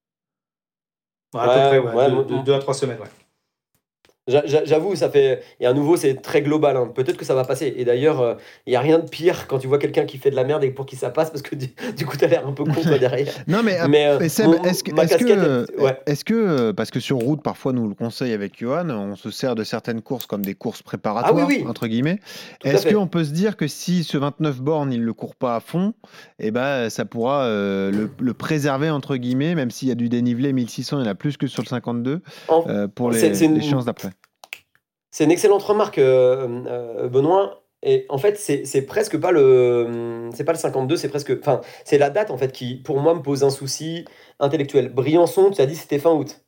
À peu près, Ouais, de 2 à 3 semaines, ouais. J'avoue, ça fait. Et à nouveau, c'est très global, hein. Peut-être que ça va passer. Et d'ailleurs, il n'y a rien de pire quand tu vois quelqu'un qui fait de la merde et pour qui ça passe, parce que du coup, tu as l'air un peu con toi derrière. Non mais, Mais Seb, ma casquette, ouais. est-ce que, parce que sur route, parfois nous le conseille avec Johan, on se sert de certaines courses comme des courses préparatoires, oui. entre guillemets. Tout à Est-ce fait. qu'on peut se dire que si ce 29 bornes, il ne le court pas à fond, eh ben, ça pourra le préserver, entre guillemets, même s'il y a du dénivelé, 1600, il y en a plus que sur le 52, pour C'est les chances d'après. C'est une excellente remarque, Benoît. Et en fait, c'est presque pas c'est pas le 52, c'est presque. Enfin, c'est la date en fait qui, pour moi, me pose un souci intellectuel. Briançon, tu as dit c'était fin août.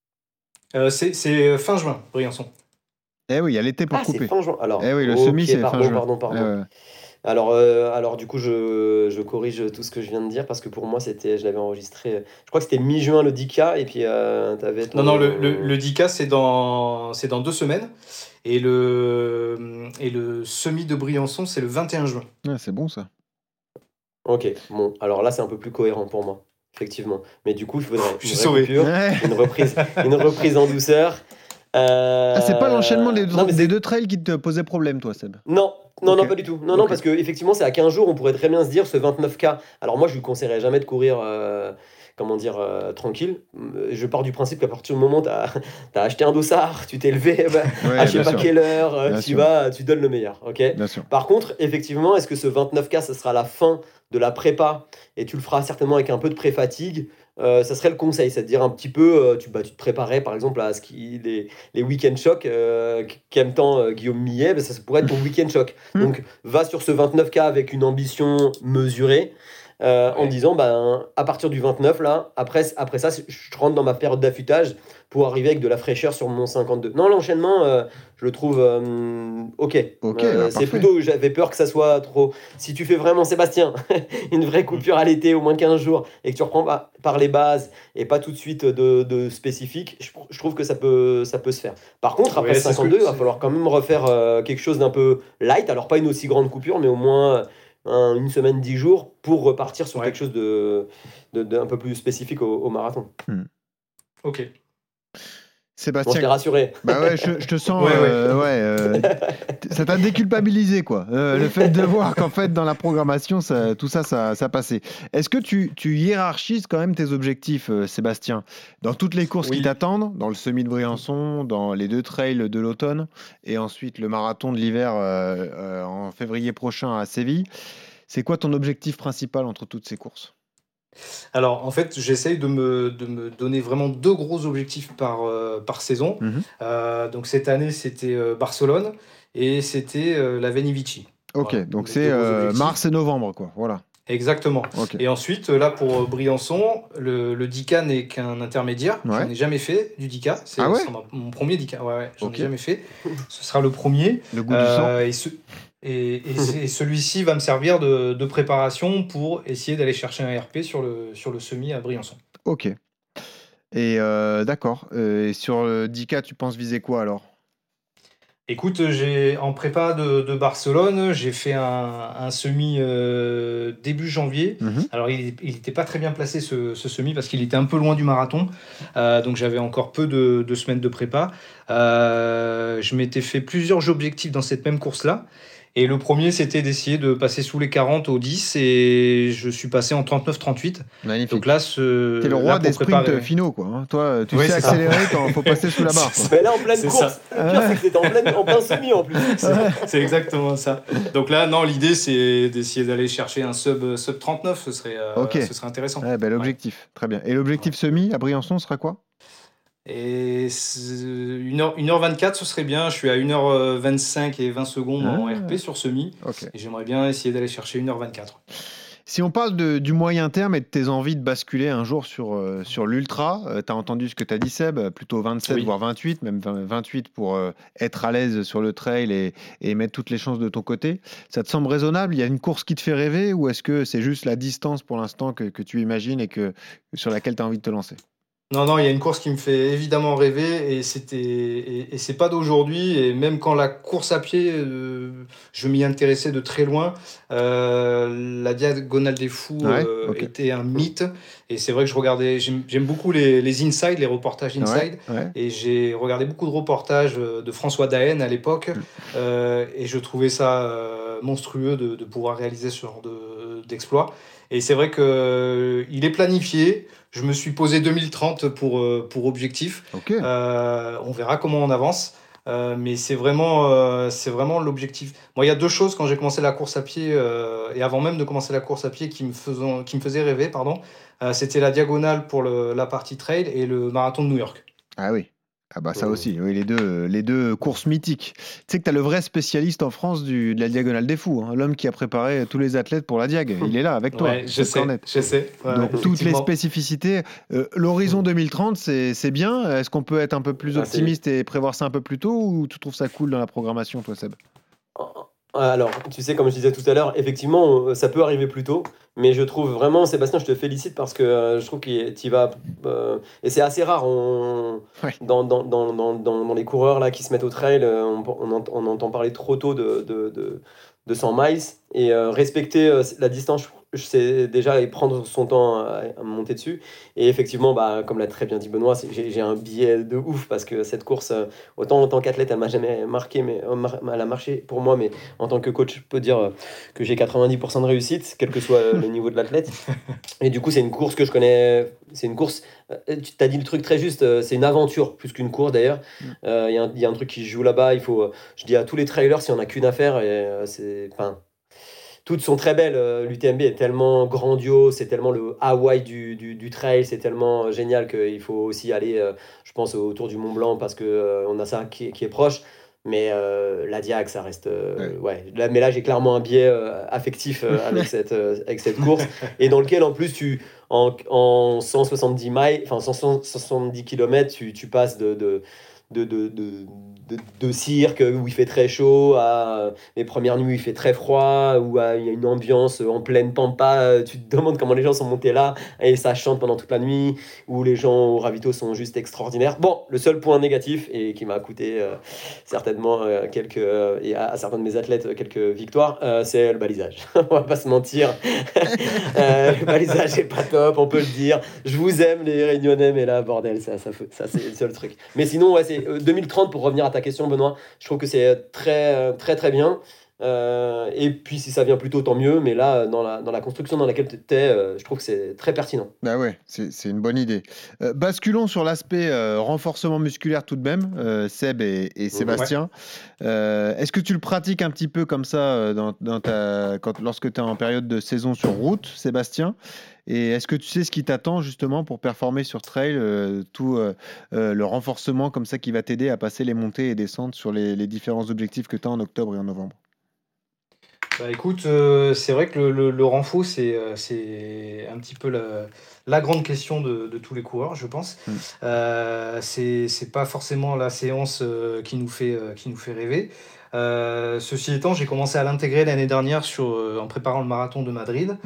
C'est fin juin, Briançon. Eh oui, il y a l'été pour Ah, c'est couper. fin juin. Alors, Eh oui, le ok, semi, c'est fin juin. pardon. Ouais. Alors, du coup, je corrige tout ce que je viens de dire parce que pour moi, je l'avais enregistré. Je crois que c'était mi-juin le 10K et puis t'avais ton. Non, le 10K, c'est dans 2 semaines. Et le semi de Briançon, c'est le 21 juin. Ouais, c'est bon ça. Ok, bon, alors là, c'est un peu plus cohérent pour moi, effectivement. Mais du coup, il faudrait Je suis une sauvé. vraie coupure, Ouais. une reprise en douceur. Ah, c'est pas l'enchaînement des Non, mais des deux trails qui te posait problème, toi, Seb. Non, Ok. pas du tout. Non, Ok. parce que effectivement, c'est à 15 jours, on pourrait très bien se dire ce 29K. Alors moi, je lui conseillerais jamais de courir, tranquille. Je pars du principe qu'à partir du moment où tu as acheté un dossard, tu t'es levé Ouais, à je sais bien pas sûr. quelle heure, Bien tu sûr. vas, tu donnes le meilleur, ok? Bien sûr. Par contre, effectivement, est-ce que ce 29K, ça sera la fin de la prépa et tu le feras certainement avec un peu de pré-fatigue? Ça serait le conseil, c'est-à-dire un petit peu, tu te préparais par exemple à les week-end chocs qu'aime tant Guillaume Millet, ça pourrait être ton week-end choc. Donc va sur ce 29K avec une ambition mesurée. En disant à partir du 29 là, après ça je rentre dans ma période d'affûtage pour arriver avec de la fraîcheur sur mon 52. Non, l'enchaînement je le trouve ok. Parfait. C'est plutôt, j'avais peur que ça soit trop. Si tu fais vraiment, Sébastien, une vraie coupure à l'été au moins 15 jours et que tu reprends par les bases et pas tout de suite de spécifique, je trouve que ça peut se faire. Par contre, après Ouais, le c'est ce 52, que- il va falloir quand même refaire quelque chose d'un peu light, alors pas une aussi grande coupure, mais au moins une semaine, 10 jours pour repartir sur Ouais. quelque chose d'un peu plus spécifique au marathon. Ok. Bon, je Sébastien. t'ai rassuré. Bah ouais, je te sens. Ouais. Ça t'a déculpabilisé, quoi. Le fait de voir qu'en fait, dans la programmation, tout ça passait. Est-ce que tu hiérarchises quand même tes objectifs, Sébastien, dans toutes les courses qui Oui. t'attendent, dans le semi de Briançon, dans les 2 trails de l'automne, et ensuite le marathon de l'hiver en février prochain à Séville? C'est quoi ton objectif principal entre toutes ces courses? Alors, en fait, j'essaye de me donner vraiment 2 gros objectifs par saison. Donc, cette année, c'était Barcelone et c'était la Venivici. Ok, Voilà, donc mes c'est 2 gros objectifs. mars et novembre, quoi. Voilà. Exactement. Ok. Et ensuite, là, pour Briançon, le 10K n'est qu'un intermédiaire. Ouais. J'en ai jamais fait du 10K. C'est Ah ouais mon premier 10K. Ouais, j'en Ok. ai jamais fait. Ce sera le premier. Le goût du sang. Et celui-ci va me servir de préparation pour essayer d'aller chercher un RP sur le semi à Briançon. Ok. Et d'accord. Et sur le 10K, tu penses viser quoi alors? Écoute, en prépa de Barcelone, j'ai fait un semi début janvier. Alors, il n'était pas très bien placé ce semi parce qu'il était un peu loin du marathon. Donc, j'avais encore peu de semaines de prépa. Je m'étais fait plusieurs objectifs dans cette même course-là. Et le premier, c'était d'essayer de passer sous les 40 au 10 et je suis passé en 39-38. Magnifique. Donc là, T'es le roi des sprints finaux, quoi. Hein. Toi, tu sais accélérer quand il faut passer sous la barre. Quoi. Mais là, en pleine C'est course, ça. le pire, c'est que c'était en plein semi en plus. C'est exactement ça. Donc là, non, l'idée, c'est d'essayer d'aller chercher un sub 39. Ce serait intéressant. Ouais, l'objectif, très bien. Et l'objectif semi à Briançon sera quoi? Et 1h24, ce serait bien. Je suis à 1h25 et 20 secondes en RP sur semi. Ok. Et j'aimerais bien essayer d'aller chercher 1h24. Si on parle du moyen terme et de tes envies de basculer un jour sur l'ultra, tu as entendu ce que tu as dit Seb, plutôt 27 Oui. voire 28, même 28 pour être à l'aise sur le trail et mettre toutes les chances de ton côté. Ça te semble raisonnable? Il y a une course qui te fait rêver ou est-ce que c'est juste la distance pour l'instant que tu imagines et sur laquelle tu as envie de te lancer? Non, il y a une course qui me fait évidemment rêver et c'est pas d'aujourd'hui. Et même quand la course à pied, je m'y intéressais de très loin, la Diagonale des Fous Ok. était un mythe. Et c'est vrai que j'aime beaucoup les inside, les reportages inside. Ouais. Et j'ai regardé beaucoup de reportages de François Daen à l'époque. Et je trouvais ça monstrueux de pouvoir réaliser ce genre d'exploit. Et c'est vrai qu'il est planifié. Je me suis posé 2030 pour objectif. Ok. On verra comment on avance. Mais c'est vraiment l'objectif. Moi, il y a deux choses quand j'ai commencé la course à pied, et avant même de commencer la course à pied, qui me faisaient rêver, pardon. C'était la diagonale pour la partie trail et le marathon de New York. Ah oui. Ah bah ça aussi, oui, les deux courses mythiques. Tu sais que tu as le vrai spécialiste en France de la Diagonale des Fous, hein, l'homme qui a préparé tous les athlètes pour la Diag. Il est là avec toi. Ouais, je sais. Ouais, donc toutes les spécificités. L'horizon 2030, c'est bien. Est-ce qu'on peut être un peu plus optimiste et prévoir ça un peu plus tôt ou tu trouves ça cool dans la programmation, toi Seb? Alors, tu sais, comme je disais tout à l'heure, effectivement, ça peut arriver plus tôt, mais je trouve vraiment, Sébastien, je te félicite parce que je trouve que tu vas. Et c'est assez rare dans les coureurs là, qui se mettent au trail, on entend parler trop tôt de 100 miles. Et respecter la distance, c'est déjà et prendre son temps à monter dessus. Et effectivement, comme l'a très bien dit Benoît, j'ai un biais de ouf parce que cette course, autant en tant qu'athlète, elle m'a jamais marqué, mais elle a marché pour moi. Mais en tant que coach, je peux dire que j'ai 90% de réussite, quel que soit le niveau de l'athlète. Et du coup, c'est une course que je connais. C'est une course, tu t'as dit le truc très juste, c'est une aventure plus qu'une course d'ailleurs. Il y a un truc qui se joue là-bas. Je dis à tous les trailers, s'il n'y en a qu'une affaire, toutes sont très belles. L'UTMB est tellement grandiose, c'est tellement le Hawaï du trail, c'est tellement génial qu'il faut aussi aller, je pense, autour du Mont Blanc parce qu'on a ça qui est proche. Mais la Diag, ça reste. Ouais. Mais là, j'ai clairement un biais affectif avec cette course. Et dans lequel, en plus, en 170 miles, enfin 170 km, tu passes de cirque où il fait très chaud à les premières nuits où il fait très froid, où il y a une ambiance en pleine pampa, tu te demandes comment les gens sont montés là et ça chante pendant toute la nuit, où les gens au ravito sont juste extraordinaires. Bon, le seul point négatif et qui m'a coûté certainement et à certains de mes athlètes quelques victoires, c'est le balisage. On va pas se mentir. Le balisage est pas top, on peut le dire. Je vous aime les Réunionnais, mais là bordel, ça c'est le seul truc. Mais sinon ouais, c'est 2030 pour revenir à ta question Benoît, je trouve que c'est très très très bien. Et puis si ça vient plus tôt tant mieux, mais là dans la construction dans laquelle tu es, je trouve que c'est très pertinent. Bah ouais, c'est une bonne idée. Basculons sur l'aspect renforcement musculaire tout de même, Seb et Sébastien. Ouais. Est-ce que tu le pratiques un petit peu comme ça lorsque tu es en période de saison sur route, Sébastien? Et est-ce que tu sais ce qui t'attend justement pour performer sur trail, le renforcement comme ça qui va t'aider à passer les montées et descentes sur les différents objectifs que tu as en octobre et en novembre? Écoute, c'est vrai que le renfo, c'est un petit peu la grande question de tous les coureurs, je pense. C'est pas forcément la séance qui nous fait rêver. Ceci étant, j'ai commencé à l'intégrer l'année dernière en préparant le marathon de Madrid.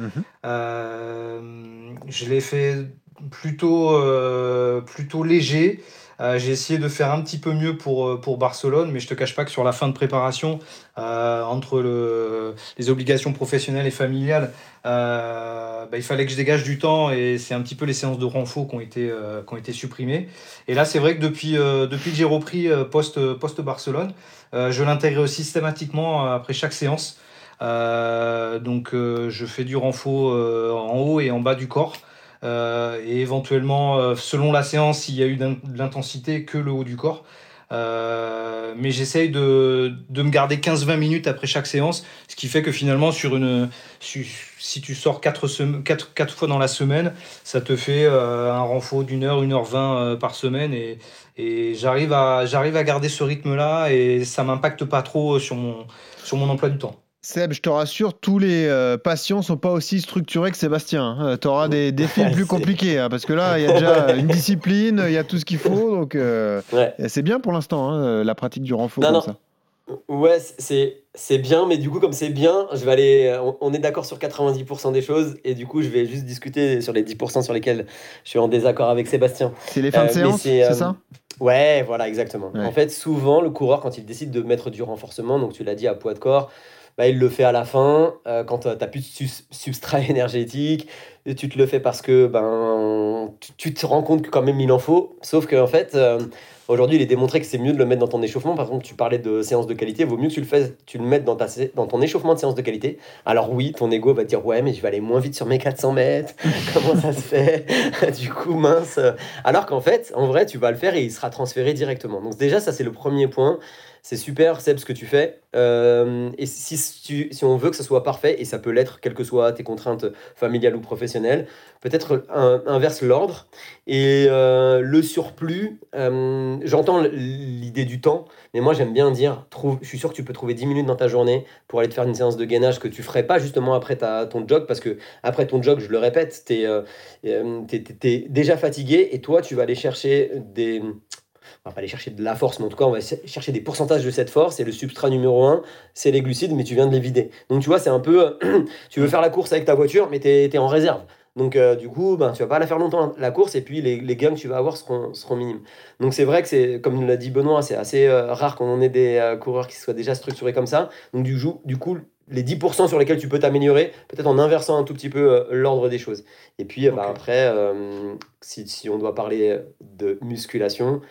Je l'ai fait plutôt léger. J'ai essayé de faire un petit peu mieux pour Barcelone, mais je te cache pas que sur la fin de préparation, entre les obligations professionnelles et familiales, il fallait que je dégage du temps et c'est un petit peu les séances de renfo qui ont été supprimées. Et là, c'est vrai que depuis que j'ai repris post-Barcelone, je l'intègre systématiquement après chaque séance. Donc, je fais du renfo en haut et en bas du corps. Et éventuellement, selon la séance, s'il y a eu de l'intensité, que le haut du corps. Mais j'essaye de me garder 15-20 minutes après chaque séance, ce qui fait que finalement, si tu sors 4 fois dans la semaine, ça te fait un renfort d'1 heure, 1h20 par semaine. Et j'arrive à garder ce rythme-là et ça m'impacte pas trop sur mon emploi du temps. Seb, je te rassure, tous les patients sont pas aussi structurés que Sébastien. Tu auras des défis plus compliqués, hein, parce que là, il y a déjà une discipline, il y a tout ce qu'il faut. Donc, c'est bien pour l'instant, la pratique du renfort comme ça. Ouais, c'est bien, mais du coup, comme c'est bien, on est d'accord sur 90% des choses, et du coup, je vais juste discuter sur les 10% sur lesquels je suis en désaccord avec Sébastien. C'est les fins de séance, c'est ça ? Ouais, voilà, exactement. Ouais. En fait, souvent, le coureur, quand il décide de mettre du renforcement, donc tu l'as dit à poids de corps, il le fait à la fin, quand tu n'as plus de substrat énergétique, et tu te le fais parce que tu te rends compte que quand même il en faut, sauf qu'en fait, aujourd'hui, il est démontré que c'est mieux de le mettre dans ton échauffement. Par exemple, tu parlais de séance de qualité, il vaut mieux que tu le mettes dans ton échauffement de séance de qualité. Alors oui, ton ego va te dire, ouais, mais je vais aller moins vite sur mes 400 mètres, comment ça se fait? Du coup, mince. Alors qu'en fait, en vrai, tu vas le faire et il sera transféré directement. Donc déjà, ça, c'est le premier point. C'est super, Seb, ce que tu fais. Et si on veut que ça soit parfait, et ça peut l'être, quelles que soient tes contraintes familiales ou professionnelles, peut-être inverse l'ordre. Et le surplus, j'entends l'idée du temps, mais moi j'aime bien dire, je suis sûr que tu peux trouver 10 minutes dans ta journée pour aller te faire une séance de gainage que tu ferais pas justement après ton jog, parce que après ton jog, je le répète, t'es déjà fatigué, et toi tu vas aller chercher on va pas aller chercher de la force, mais en tout cas, on va chercher des pourcentages de cette force. Et le substrat numéro 1, c'est les glucides, mais tu viens de les vider. Donc, tu vois, c'est un peu... tu veux faire la course avec ta voiture, mais tu es en réserve. Donc, du coup, tu vas pas la faire longtemps, la course, et puis les gains que tu vas avoir seront minimes. Donc, c'est vrai que comme nous l'a dit Benoît, c'est assez rare qu'on ait des coureurs qui soient déjà structurés comme ça. Donc, du coup, les 10% sur lesquels tu peux t'améliorer, peut-être en inversant un tout petit peu l'ordre des choses. Et puis, après, si on doit parler de musculation...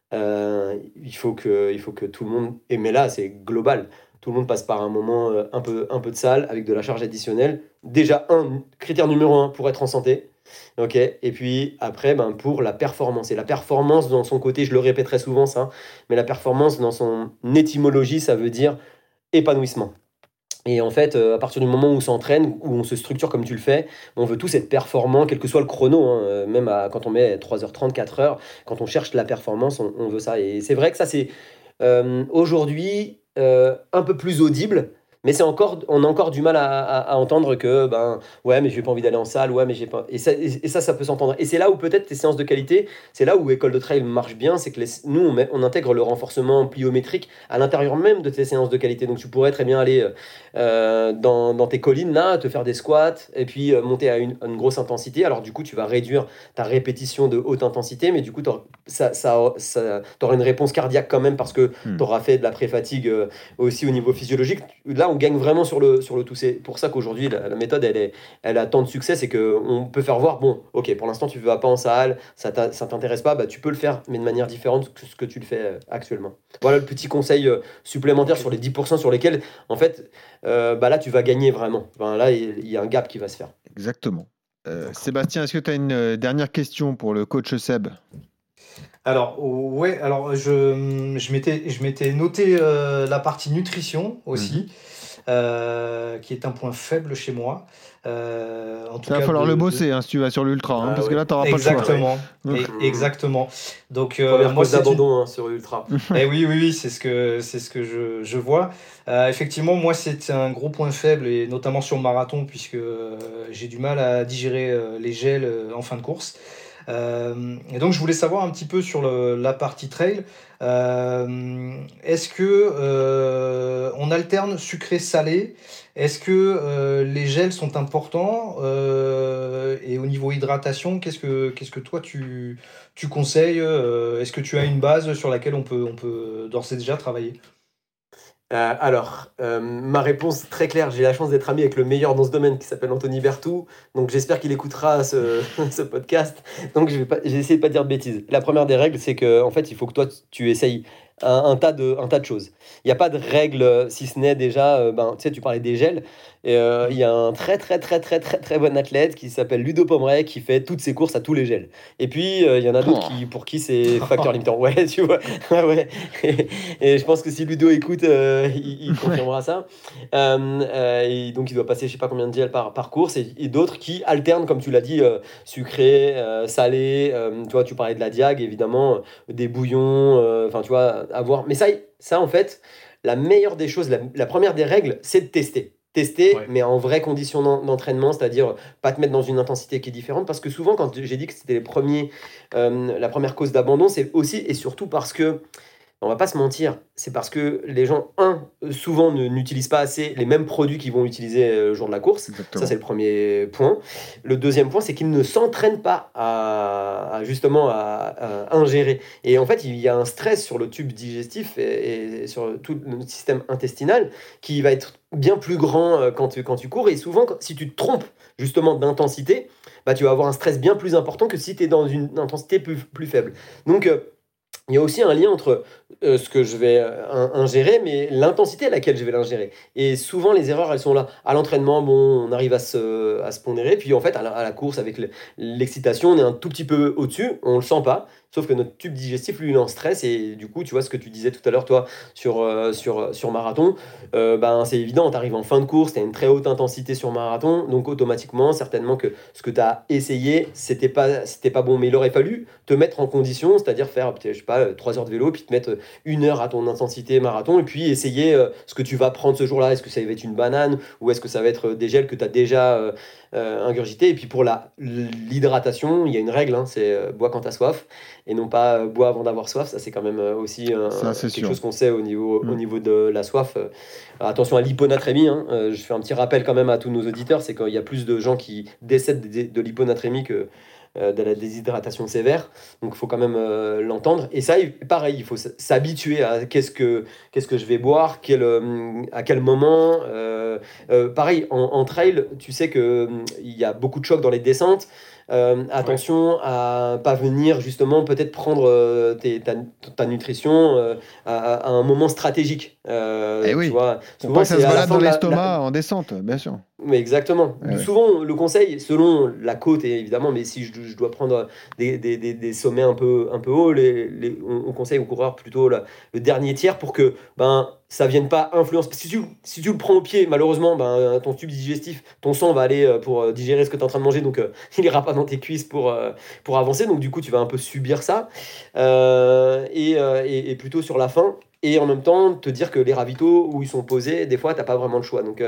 il faut que tout le monde, mais là c'est global, tout le monde passe par un moment un peu de salle avec de la charge additionnelle. Déjà, critère numéro 1 pour être en santé, ok, et puis après pour la performance. Et la performance dans son côté, je le répéterai souvent ça, mais la performance dans son étymologie, ça veut dire épanouissement. Et en fait, à partir du moment où on s'entraîne, où on se structure comme tu le fais, on veut tous être performants, quel que soit le chrono, même quand on met 3h30, 4h, quand on cherche la performance, on veut ça. Et c'est vrai que ça, c'est aujourd'hui un peu plus audible, mais on a encore du mal à entendre que, ouais, mais j'ai pas envie d'aller en salle, ouais, mais j'ai pas... Et ça peut s'entendre. Et c'est là où peut-être tes séances de qualité, c'est là où École de Trail marche bien, c'est que nous, on intègre le renforcement pliométrique à l'intérieur même de tes séances de qualité. Donc tu pourrais très bien aller dans tes collines, là, te faire des squats, et puis monter à une grosse intensité. Alors du coup, tu vas réduire ta répétition de haute intensité, mais du coup, tu auras une réponse cardiaque quand même, parce que tu auras fait de la pré-fatigue aussi au niveau physiologique. Là, on gagne vraiment sur le tout. C'est pour ça qu'aujourd'hui, la méthode, elle a tant de succès, c'est qu'on peut faire voir, bon, ok, pour l'instant, tu ne vas pas en salle, ça t'intéresse pas, tu peux le faire, mais de manière différente que ce que tu le fais actuellement. Voilà le petit conseil supplémentaire sur les 10% sur lesquels, en fait, là, tu vas gagner vraiment. Là, il y a un gap qui va se faire. Exactement. Sébastien, est-ce que tu as une dernière question pour le coach Seb ? Alors, ouais, je m'étais noté la partie nutrition aussi, qui est un point faible chez moi. En tout ça va cas, falloir le bosser si tu vas sur l'ultra, parce que là, tu n'auras pas le choix. Exactement. Donc, première cause d'abandon sur l'ultra. Et oui, c'est ce que je vois. Effectivement, moi, c'est un gros point faible, et notamment sur le marathon, puisque j'ai du mal à digérer les gels en fin de course. Et donc je voulais savoir un petit peu sur la partie trail, est-ce que on alterne sucré-salé? Est-ce que les gels sont importants, et au niveau hydratation, qu'est-ce que toi tu conseilles? Est-ce que tu as une base sur laquelle on peut d'ores et déjà travailler? Ma réponse très claire, j'ai la chance d'être ami avec le meilleur dans ce domaine qui s'appelle Anthony Berthoud, donc j'espère qu'il écoutera ce podcast, donc j'ai essayé de pas dire de bêtises. La première des règles, c'est que en fait, il faut que toi tu essayes un tas de choses. Il n'y a pas de règle, si ce n'est déjà, tu sais, tu parlais des gels, Et il y a un très bon athlète qui s'appelle Ludo Pomeray qui fait toutes ses courses à tous les gels. Et puis il y en a d'autres pour qui c'est facteur limitant. Ouais, tu vois. Ouais. Et je pense que si Ludo écoute, il confirmera ça. Et donc il doit passer je sais pas combien de gels par course et d'autres qui alternent, comme tu l'as dit, sucré, salé. Tu vois, tu parlais de la diag, évidemment, des bouillons. Enfin, tu vois, avoir. Mais ça en fait, la meilleure des choses, la première des règles, c'est de tester. Ouais. Mais en vraies conditions d'entraînement, c'est-à-dire pas te mettre dans une intensité qui est différente. Parce que souvent, quand j'ai dit que c'était la première cause d'abandon, c'est aussi et surtout parce que, on va pas se mentir, c'est parce que les gens, souvent n'utilisent pas assez les mêmes produits qu'ils vont utiliser le jour de la course. Exactement. Ça, c'est le premier point. Le deuxième point, c'est qu'ils ne s'entraînent pas justement à ingérer. Et en fait, il y a un stress sur le tube digestif et sur tout le système intestinal qui va être bien plus grand quand tu cours. Et souvent, si tu te trompes justement d'intensité, bah, tu vas avoir un stress bien plus important que si tu es dans une intensité plus faible. Donc, il y a aussi un lien entre ce que je vais ingérer, mais l'intensité à laquelle je vais l'ingérer. Et souvent, les erreurs, elles sont là. À l'entraînement, bon, on arrive à se pondérer. Puis en fait, à la course, avec l'excitation, on est un tout petit peu au-dessus. On ne le sent pas. Sauf que notre tube digestif, lui, il est en stress. Et du coup, tu vois ce que tu disais tout à l'heure, toi, sur marathon. Ben, c'est évident, tu arrives en fin de course, tu as une très haute intensité sur marathon. Donc, automatiquement, certainement que ce que tu as essayé, c'était pas bon. Mais il aurait fallu te mettre en condition, c'est-à-dire faire, je sais pas, 3 heures de vélo, puis te mettre 1 heure à ton intensité marathon, et puis essayer ce que tu vas prendre ce jour-là. Est-ce que ça va être une banane, ou est-ce que ça va être des gels que tu as déjà ingurgité. Et puis pour l'hydratation, il y a une règle, hein, c'est bois quand tu as soif, et non pas bois avant d'avoir soif. Ça, c'est quand même aussi quelque chose qu'on sait au niveau de la soif. Attention à l'hyponatrémie, hein. Je fais un petit rappel quand même à tous nos auditeurs, c'est qu'il y a plus de gens qui décèdent de l'hyponatrémie que de la déshydratation sévère, donc il faut quand même l'entendre. Et ça, pareil, il faut s'habituer à qu'est-ce que je vais boire, à quel moment. Pareil, en trail, tu sais qu'il y a beaucoup de chocs dans les descentes. Attention à pas venir justement peut-être prendre ta nutrition à un moment stratégique. Oui. Tu vois, souvent, pas que ça se balade dans l'estomac en descente, bien sûr. Mais exactement. Souvent, le conseil, selon la côte, évidemment, mais si je dois prendre des sommets un peu hauts, on conseille aux coureurs plutôt le dernier tiers pour que ça vienne pas influencer. Parce que si tu le prends au pied, malheureusement, ton tube digestif, ton sang va aller pour digérer ce que tu es en train de manger, donc il ira pas dans tes cuisses pour avancer. Donc du coup, tu vas un peu subir ça. Et plutôt sur la fin. Et en même temps, te dire que les ravitaux où ils sont posés, des fois, tu n'as pas vraiment le choix. Donc,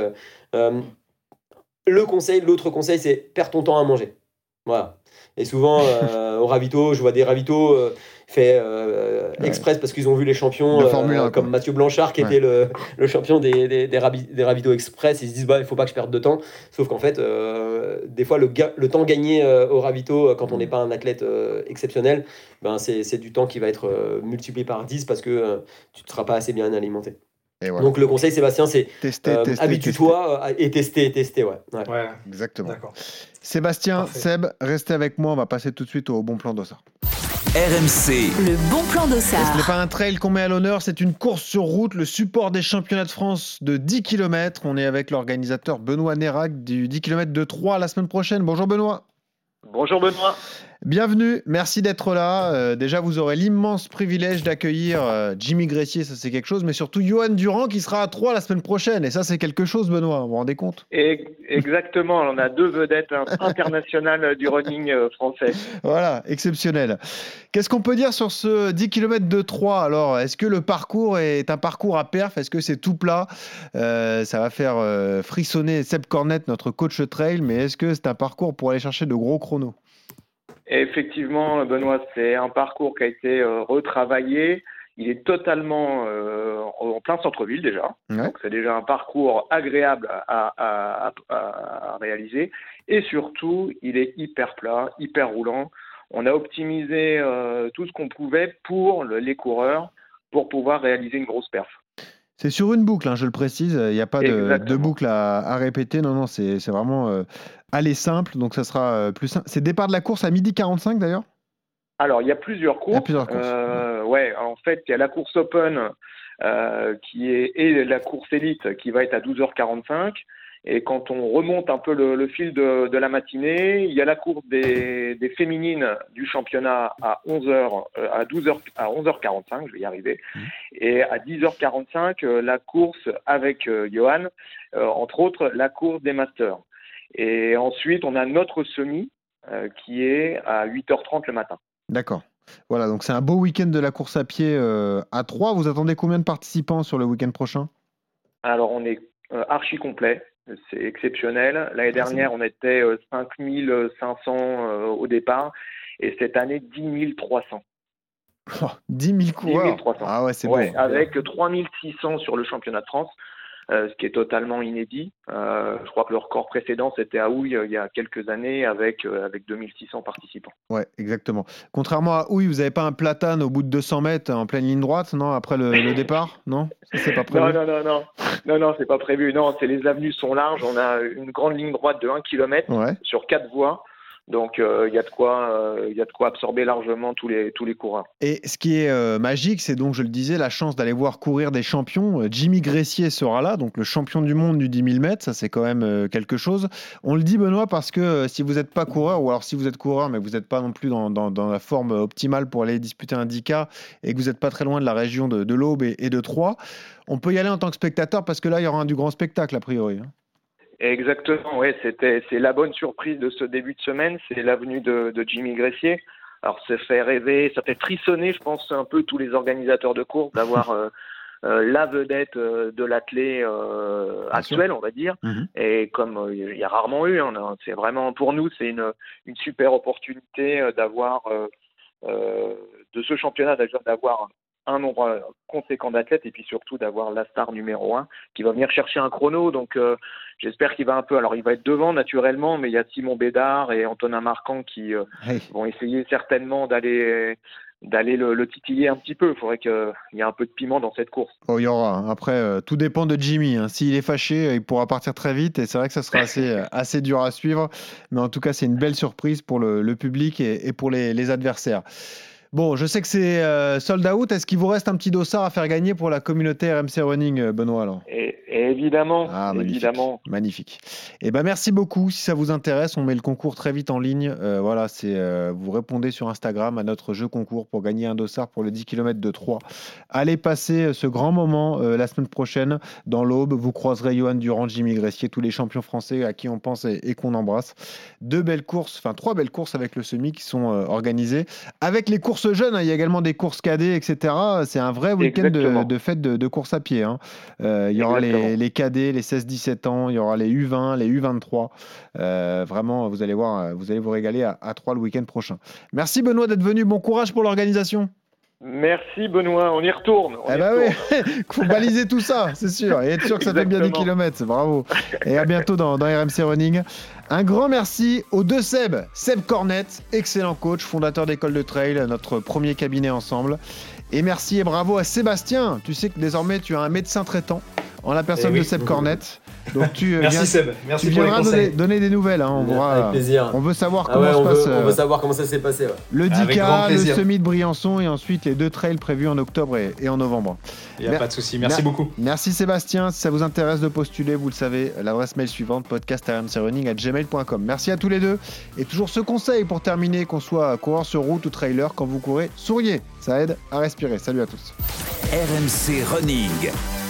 l'autre conseil, c'est perds ton temps à manger. Voilà. Et souvent, au ravito, je vois des ravitaux faits express parce qu'ils ont vu les champions comme Mathieu Blanchard qui était le champion des ravitaux express. Ils se disent, il ne faut pas que je perde de temps. Sauf qu'en fait, des fois, le temps gagné au ravito, quand on n'est pas un athlète exceptionnel, c'est du temps qui va être multiplié par 10 parce que tu ne seras pas assez bien alimenté. Voilà. Donc le conseil, Sébastien, c'est habitue-toi et tester. Ouais. Exactement. D'accord. Sébastien, parfait. Seb, restez avec moi, on va passer tout de suite au bon plan d'Ossard. RMC. Le bon plan d'Ossard. Ce n'est pas un trail qu'on met à l'honneur, c'est une course sur route, le support des championnats de France de 10 km. On est avec l'organisateur Benoît Nérac du 10 km de Troyes la semaine prochaine. Bonjour Benoît. Bonjour Benoît. Bienvenue, merci d'être là. Déjà, vous aurez l'immense privilège d'accueillir Jimmy Gressier, ça c'est quelque chose, mais surtout Johan Durand qui sera à Troyes la semaine prochaine. Et ça, c'est quelque chose, Benoît, vous vous rendez compte ? Exactement, on a 2 vedettes internationales du running français. Voilà, exceptionnel. Qu'est-ce qu'on peut dire sur ce 10 km de Troyes ? Alors, est-ce que le parcours est un parcours à perf ? Est-ce que c'est tout plat ? Ça va faire frissonner Seb Cornette, notre coach trail, mais est-ce que c'est un parcours pour aller chercher de gros chronos ? Effectivement, Benoît, c'est un parcours qui a été retravaillé. Il est totalement en plein centre-ville déjà. Ouais. Donc, c'est déjà un parcours agréable à réaliser. Et surtout, il est hyper plat, hyper roulant. On a optimisé tout ce qu'on pouvait pour les coureurs pour pouvoir réaliser une grosse perf. C'est sur une boucle, je le précise, il n'y a pas de boucle à répéter. Non, c'est vraiment aller simple, donc ça sera plus simple. C'est départ de la course à 12h45 d'ailleurs ? Alors, il y a plusieurs courses. En fait, il y a la course Open et la course Elite qui va être à 12h45. Et quand on remonte un peu le fil de la matinée, il y a la course des féminines du championnat à 11h45, je vais y arriver. Et à 10h45, la course avec Johan, entre autres la course des Masters. Et ensuite, on a notre semi qui est à 8h30 le matin. D'accord. Voilà, donc c'est un beau week-end de la course à pied à 3. Vous attendez combien de participants sur le week-end prochain ? Alors, on est archi complet. C'est exceptionnel. L'année dernière, on était 5500 au départ. Et cette année, 10 300. Oh, 10 000 coureurs. 10 300. Ah ouais, c'est ouais, bon. Avec 3600 sur le championnat de France. Ce qui est totalement inédit. Je crois que le record précédent, c'était à Houille il y a quelques années avec 2600 participants. Ouais, exactement. Contrairement à Houille, vous n'avez pas un platane au bout de 200 mètres en pleine ligne droite, non, après le départ ? Non ? Ça, c'est pas prévu ? Non, c'est pas prévu. Non, les avenues sont larges. On a une grande ligne droite de 1 km sur 4 voies. Donc, il y a de quoi absorber largement tous les coureurs. Et ce qui est magique, c'est donc, je le disais, la chance d'aller voir courir des champions. Jimmy Gressier sera là, donc le champion du monde du 10 000 mètres. Ça, c'est quand même quelque chose. On le dit, Benoît, parce que si vous n'êtes pas coureur, ou alors si vous êtes coureur, mais que vous n'êtes pas non plus dans la forme optimale pour aller disputer un 10K, et que vous n'êtes pas très loin de la région de l'Aube et de Troyes, on peut y aller en tant que spectateur, parce que là, il y aura du grand spectacle, a priori. Exactement, oui, c'est la bonne surprise de ce début de semaine, c'est l'avenue de Jimmy Gressier. Alors ça fait rêver, ça fait frissonner, je pense, un peu tous les organisateurs de course d'avoir la vedette de l'athlète actuel, on va dire. Et comme il y a rarement eu, c'est vraiment pour nous, c'est une super opportunité d'avoir de ce championnat, d'avoir un nombre conséquent d'athlètes et puis surtout d'avoir la star numéro 1 qui va venir chercher un chrono. Donc j'espère qu'il va il va être devant naturellement, mais il y a Simon Bédard et Antonin Marquand qui vont essayer certainement d'aller le titiller un petit peu. Il faudrait qu'il y ait un peu de piment dans cette course. Il y aura. Après, tout dépend de Jimmy. S'il est fâché, il pourra partir très vite et c'est vrai que ça sera assez dur à suivre. Mais en tout cas, c'est une belle surprise pour le public et pour les adversaires. Bon, je sais que c'est sold out. Est-ce qu'il vous reste un petit dossard à faire gagner pour la communauté RMC Running, Benoît, alors ? Et évidemment, évidemment. Magnifique. Eh ben, merci beaucoup. Si ça vous intéresse, on met le concours très vite en ligne. Vous répondez sur Instagram à notre jeu concours pour gagner un dossard pour le 10 km de Troyes. Allez passer ce grand moment la semaine prochaine dans l'Aube. Vous croiserez Johan Durand, Jimmy Gressier, tous les champions français à qui on pense et qu'on embrasse. 3 belles courses avec le semi qui sont organisées. Avec les courses jeunes, il y a également des courses cadets, etc. C'est un vrai week-end de fête de course à pied. Il y aura les cadets, les 16-17 ans, il y aura les U20, les U23. Vraiment, vous allez vous régaler à Troyes le week-end prochain. Merci Benoît d'être venu. Bon courage pour l'organisation. Merci Benoît, on y retourne. Il faut baliser tout ça, c'est sûr, et être sûr que ça fait bien 10 km, bravo. Et à bientôt dans RMC Running. Un grand merci aux deux Seb Cornette, excellent coach, fondateur d'école de trail, notre premier cabinet ensemble. Et merci et bravo à Sébastien, tu sais que désormais tu as un médecin traitant en la personne de Seb Cornette. Donc merci Seb, merci pour les conseils. Donner des nouvelles, avec plaisir. On veut savoir comment se passe. On veut savoir comment ça s'est passé. Le 10K, le semi de Briançon et ensuite les 2 trails prévus en octobre et en novembre. Il n'y a pas de souci, merci beaucoup. Merci Sébastien, si ça vous intéresse de postuler, vous le savez, l'adresse mail suivante, podcast@rmcrunning@gmail.com. Merci à tous les deux. Et toujours ce conseil pour terminer, qu'on soit coureur sur route ou trailer, quand vous courez, souriez, ça aide à respirer. Salut à tous. RMC Running.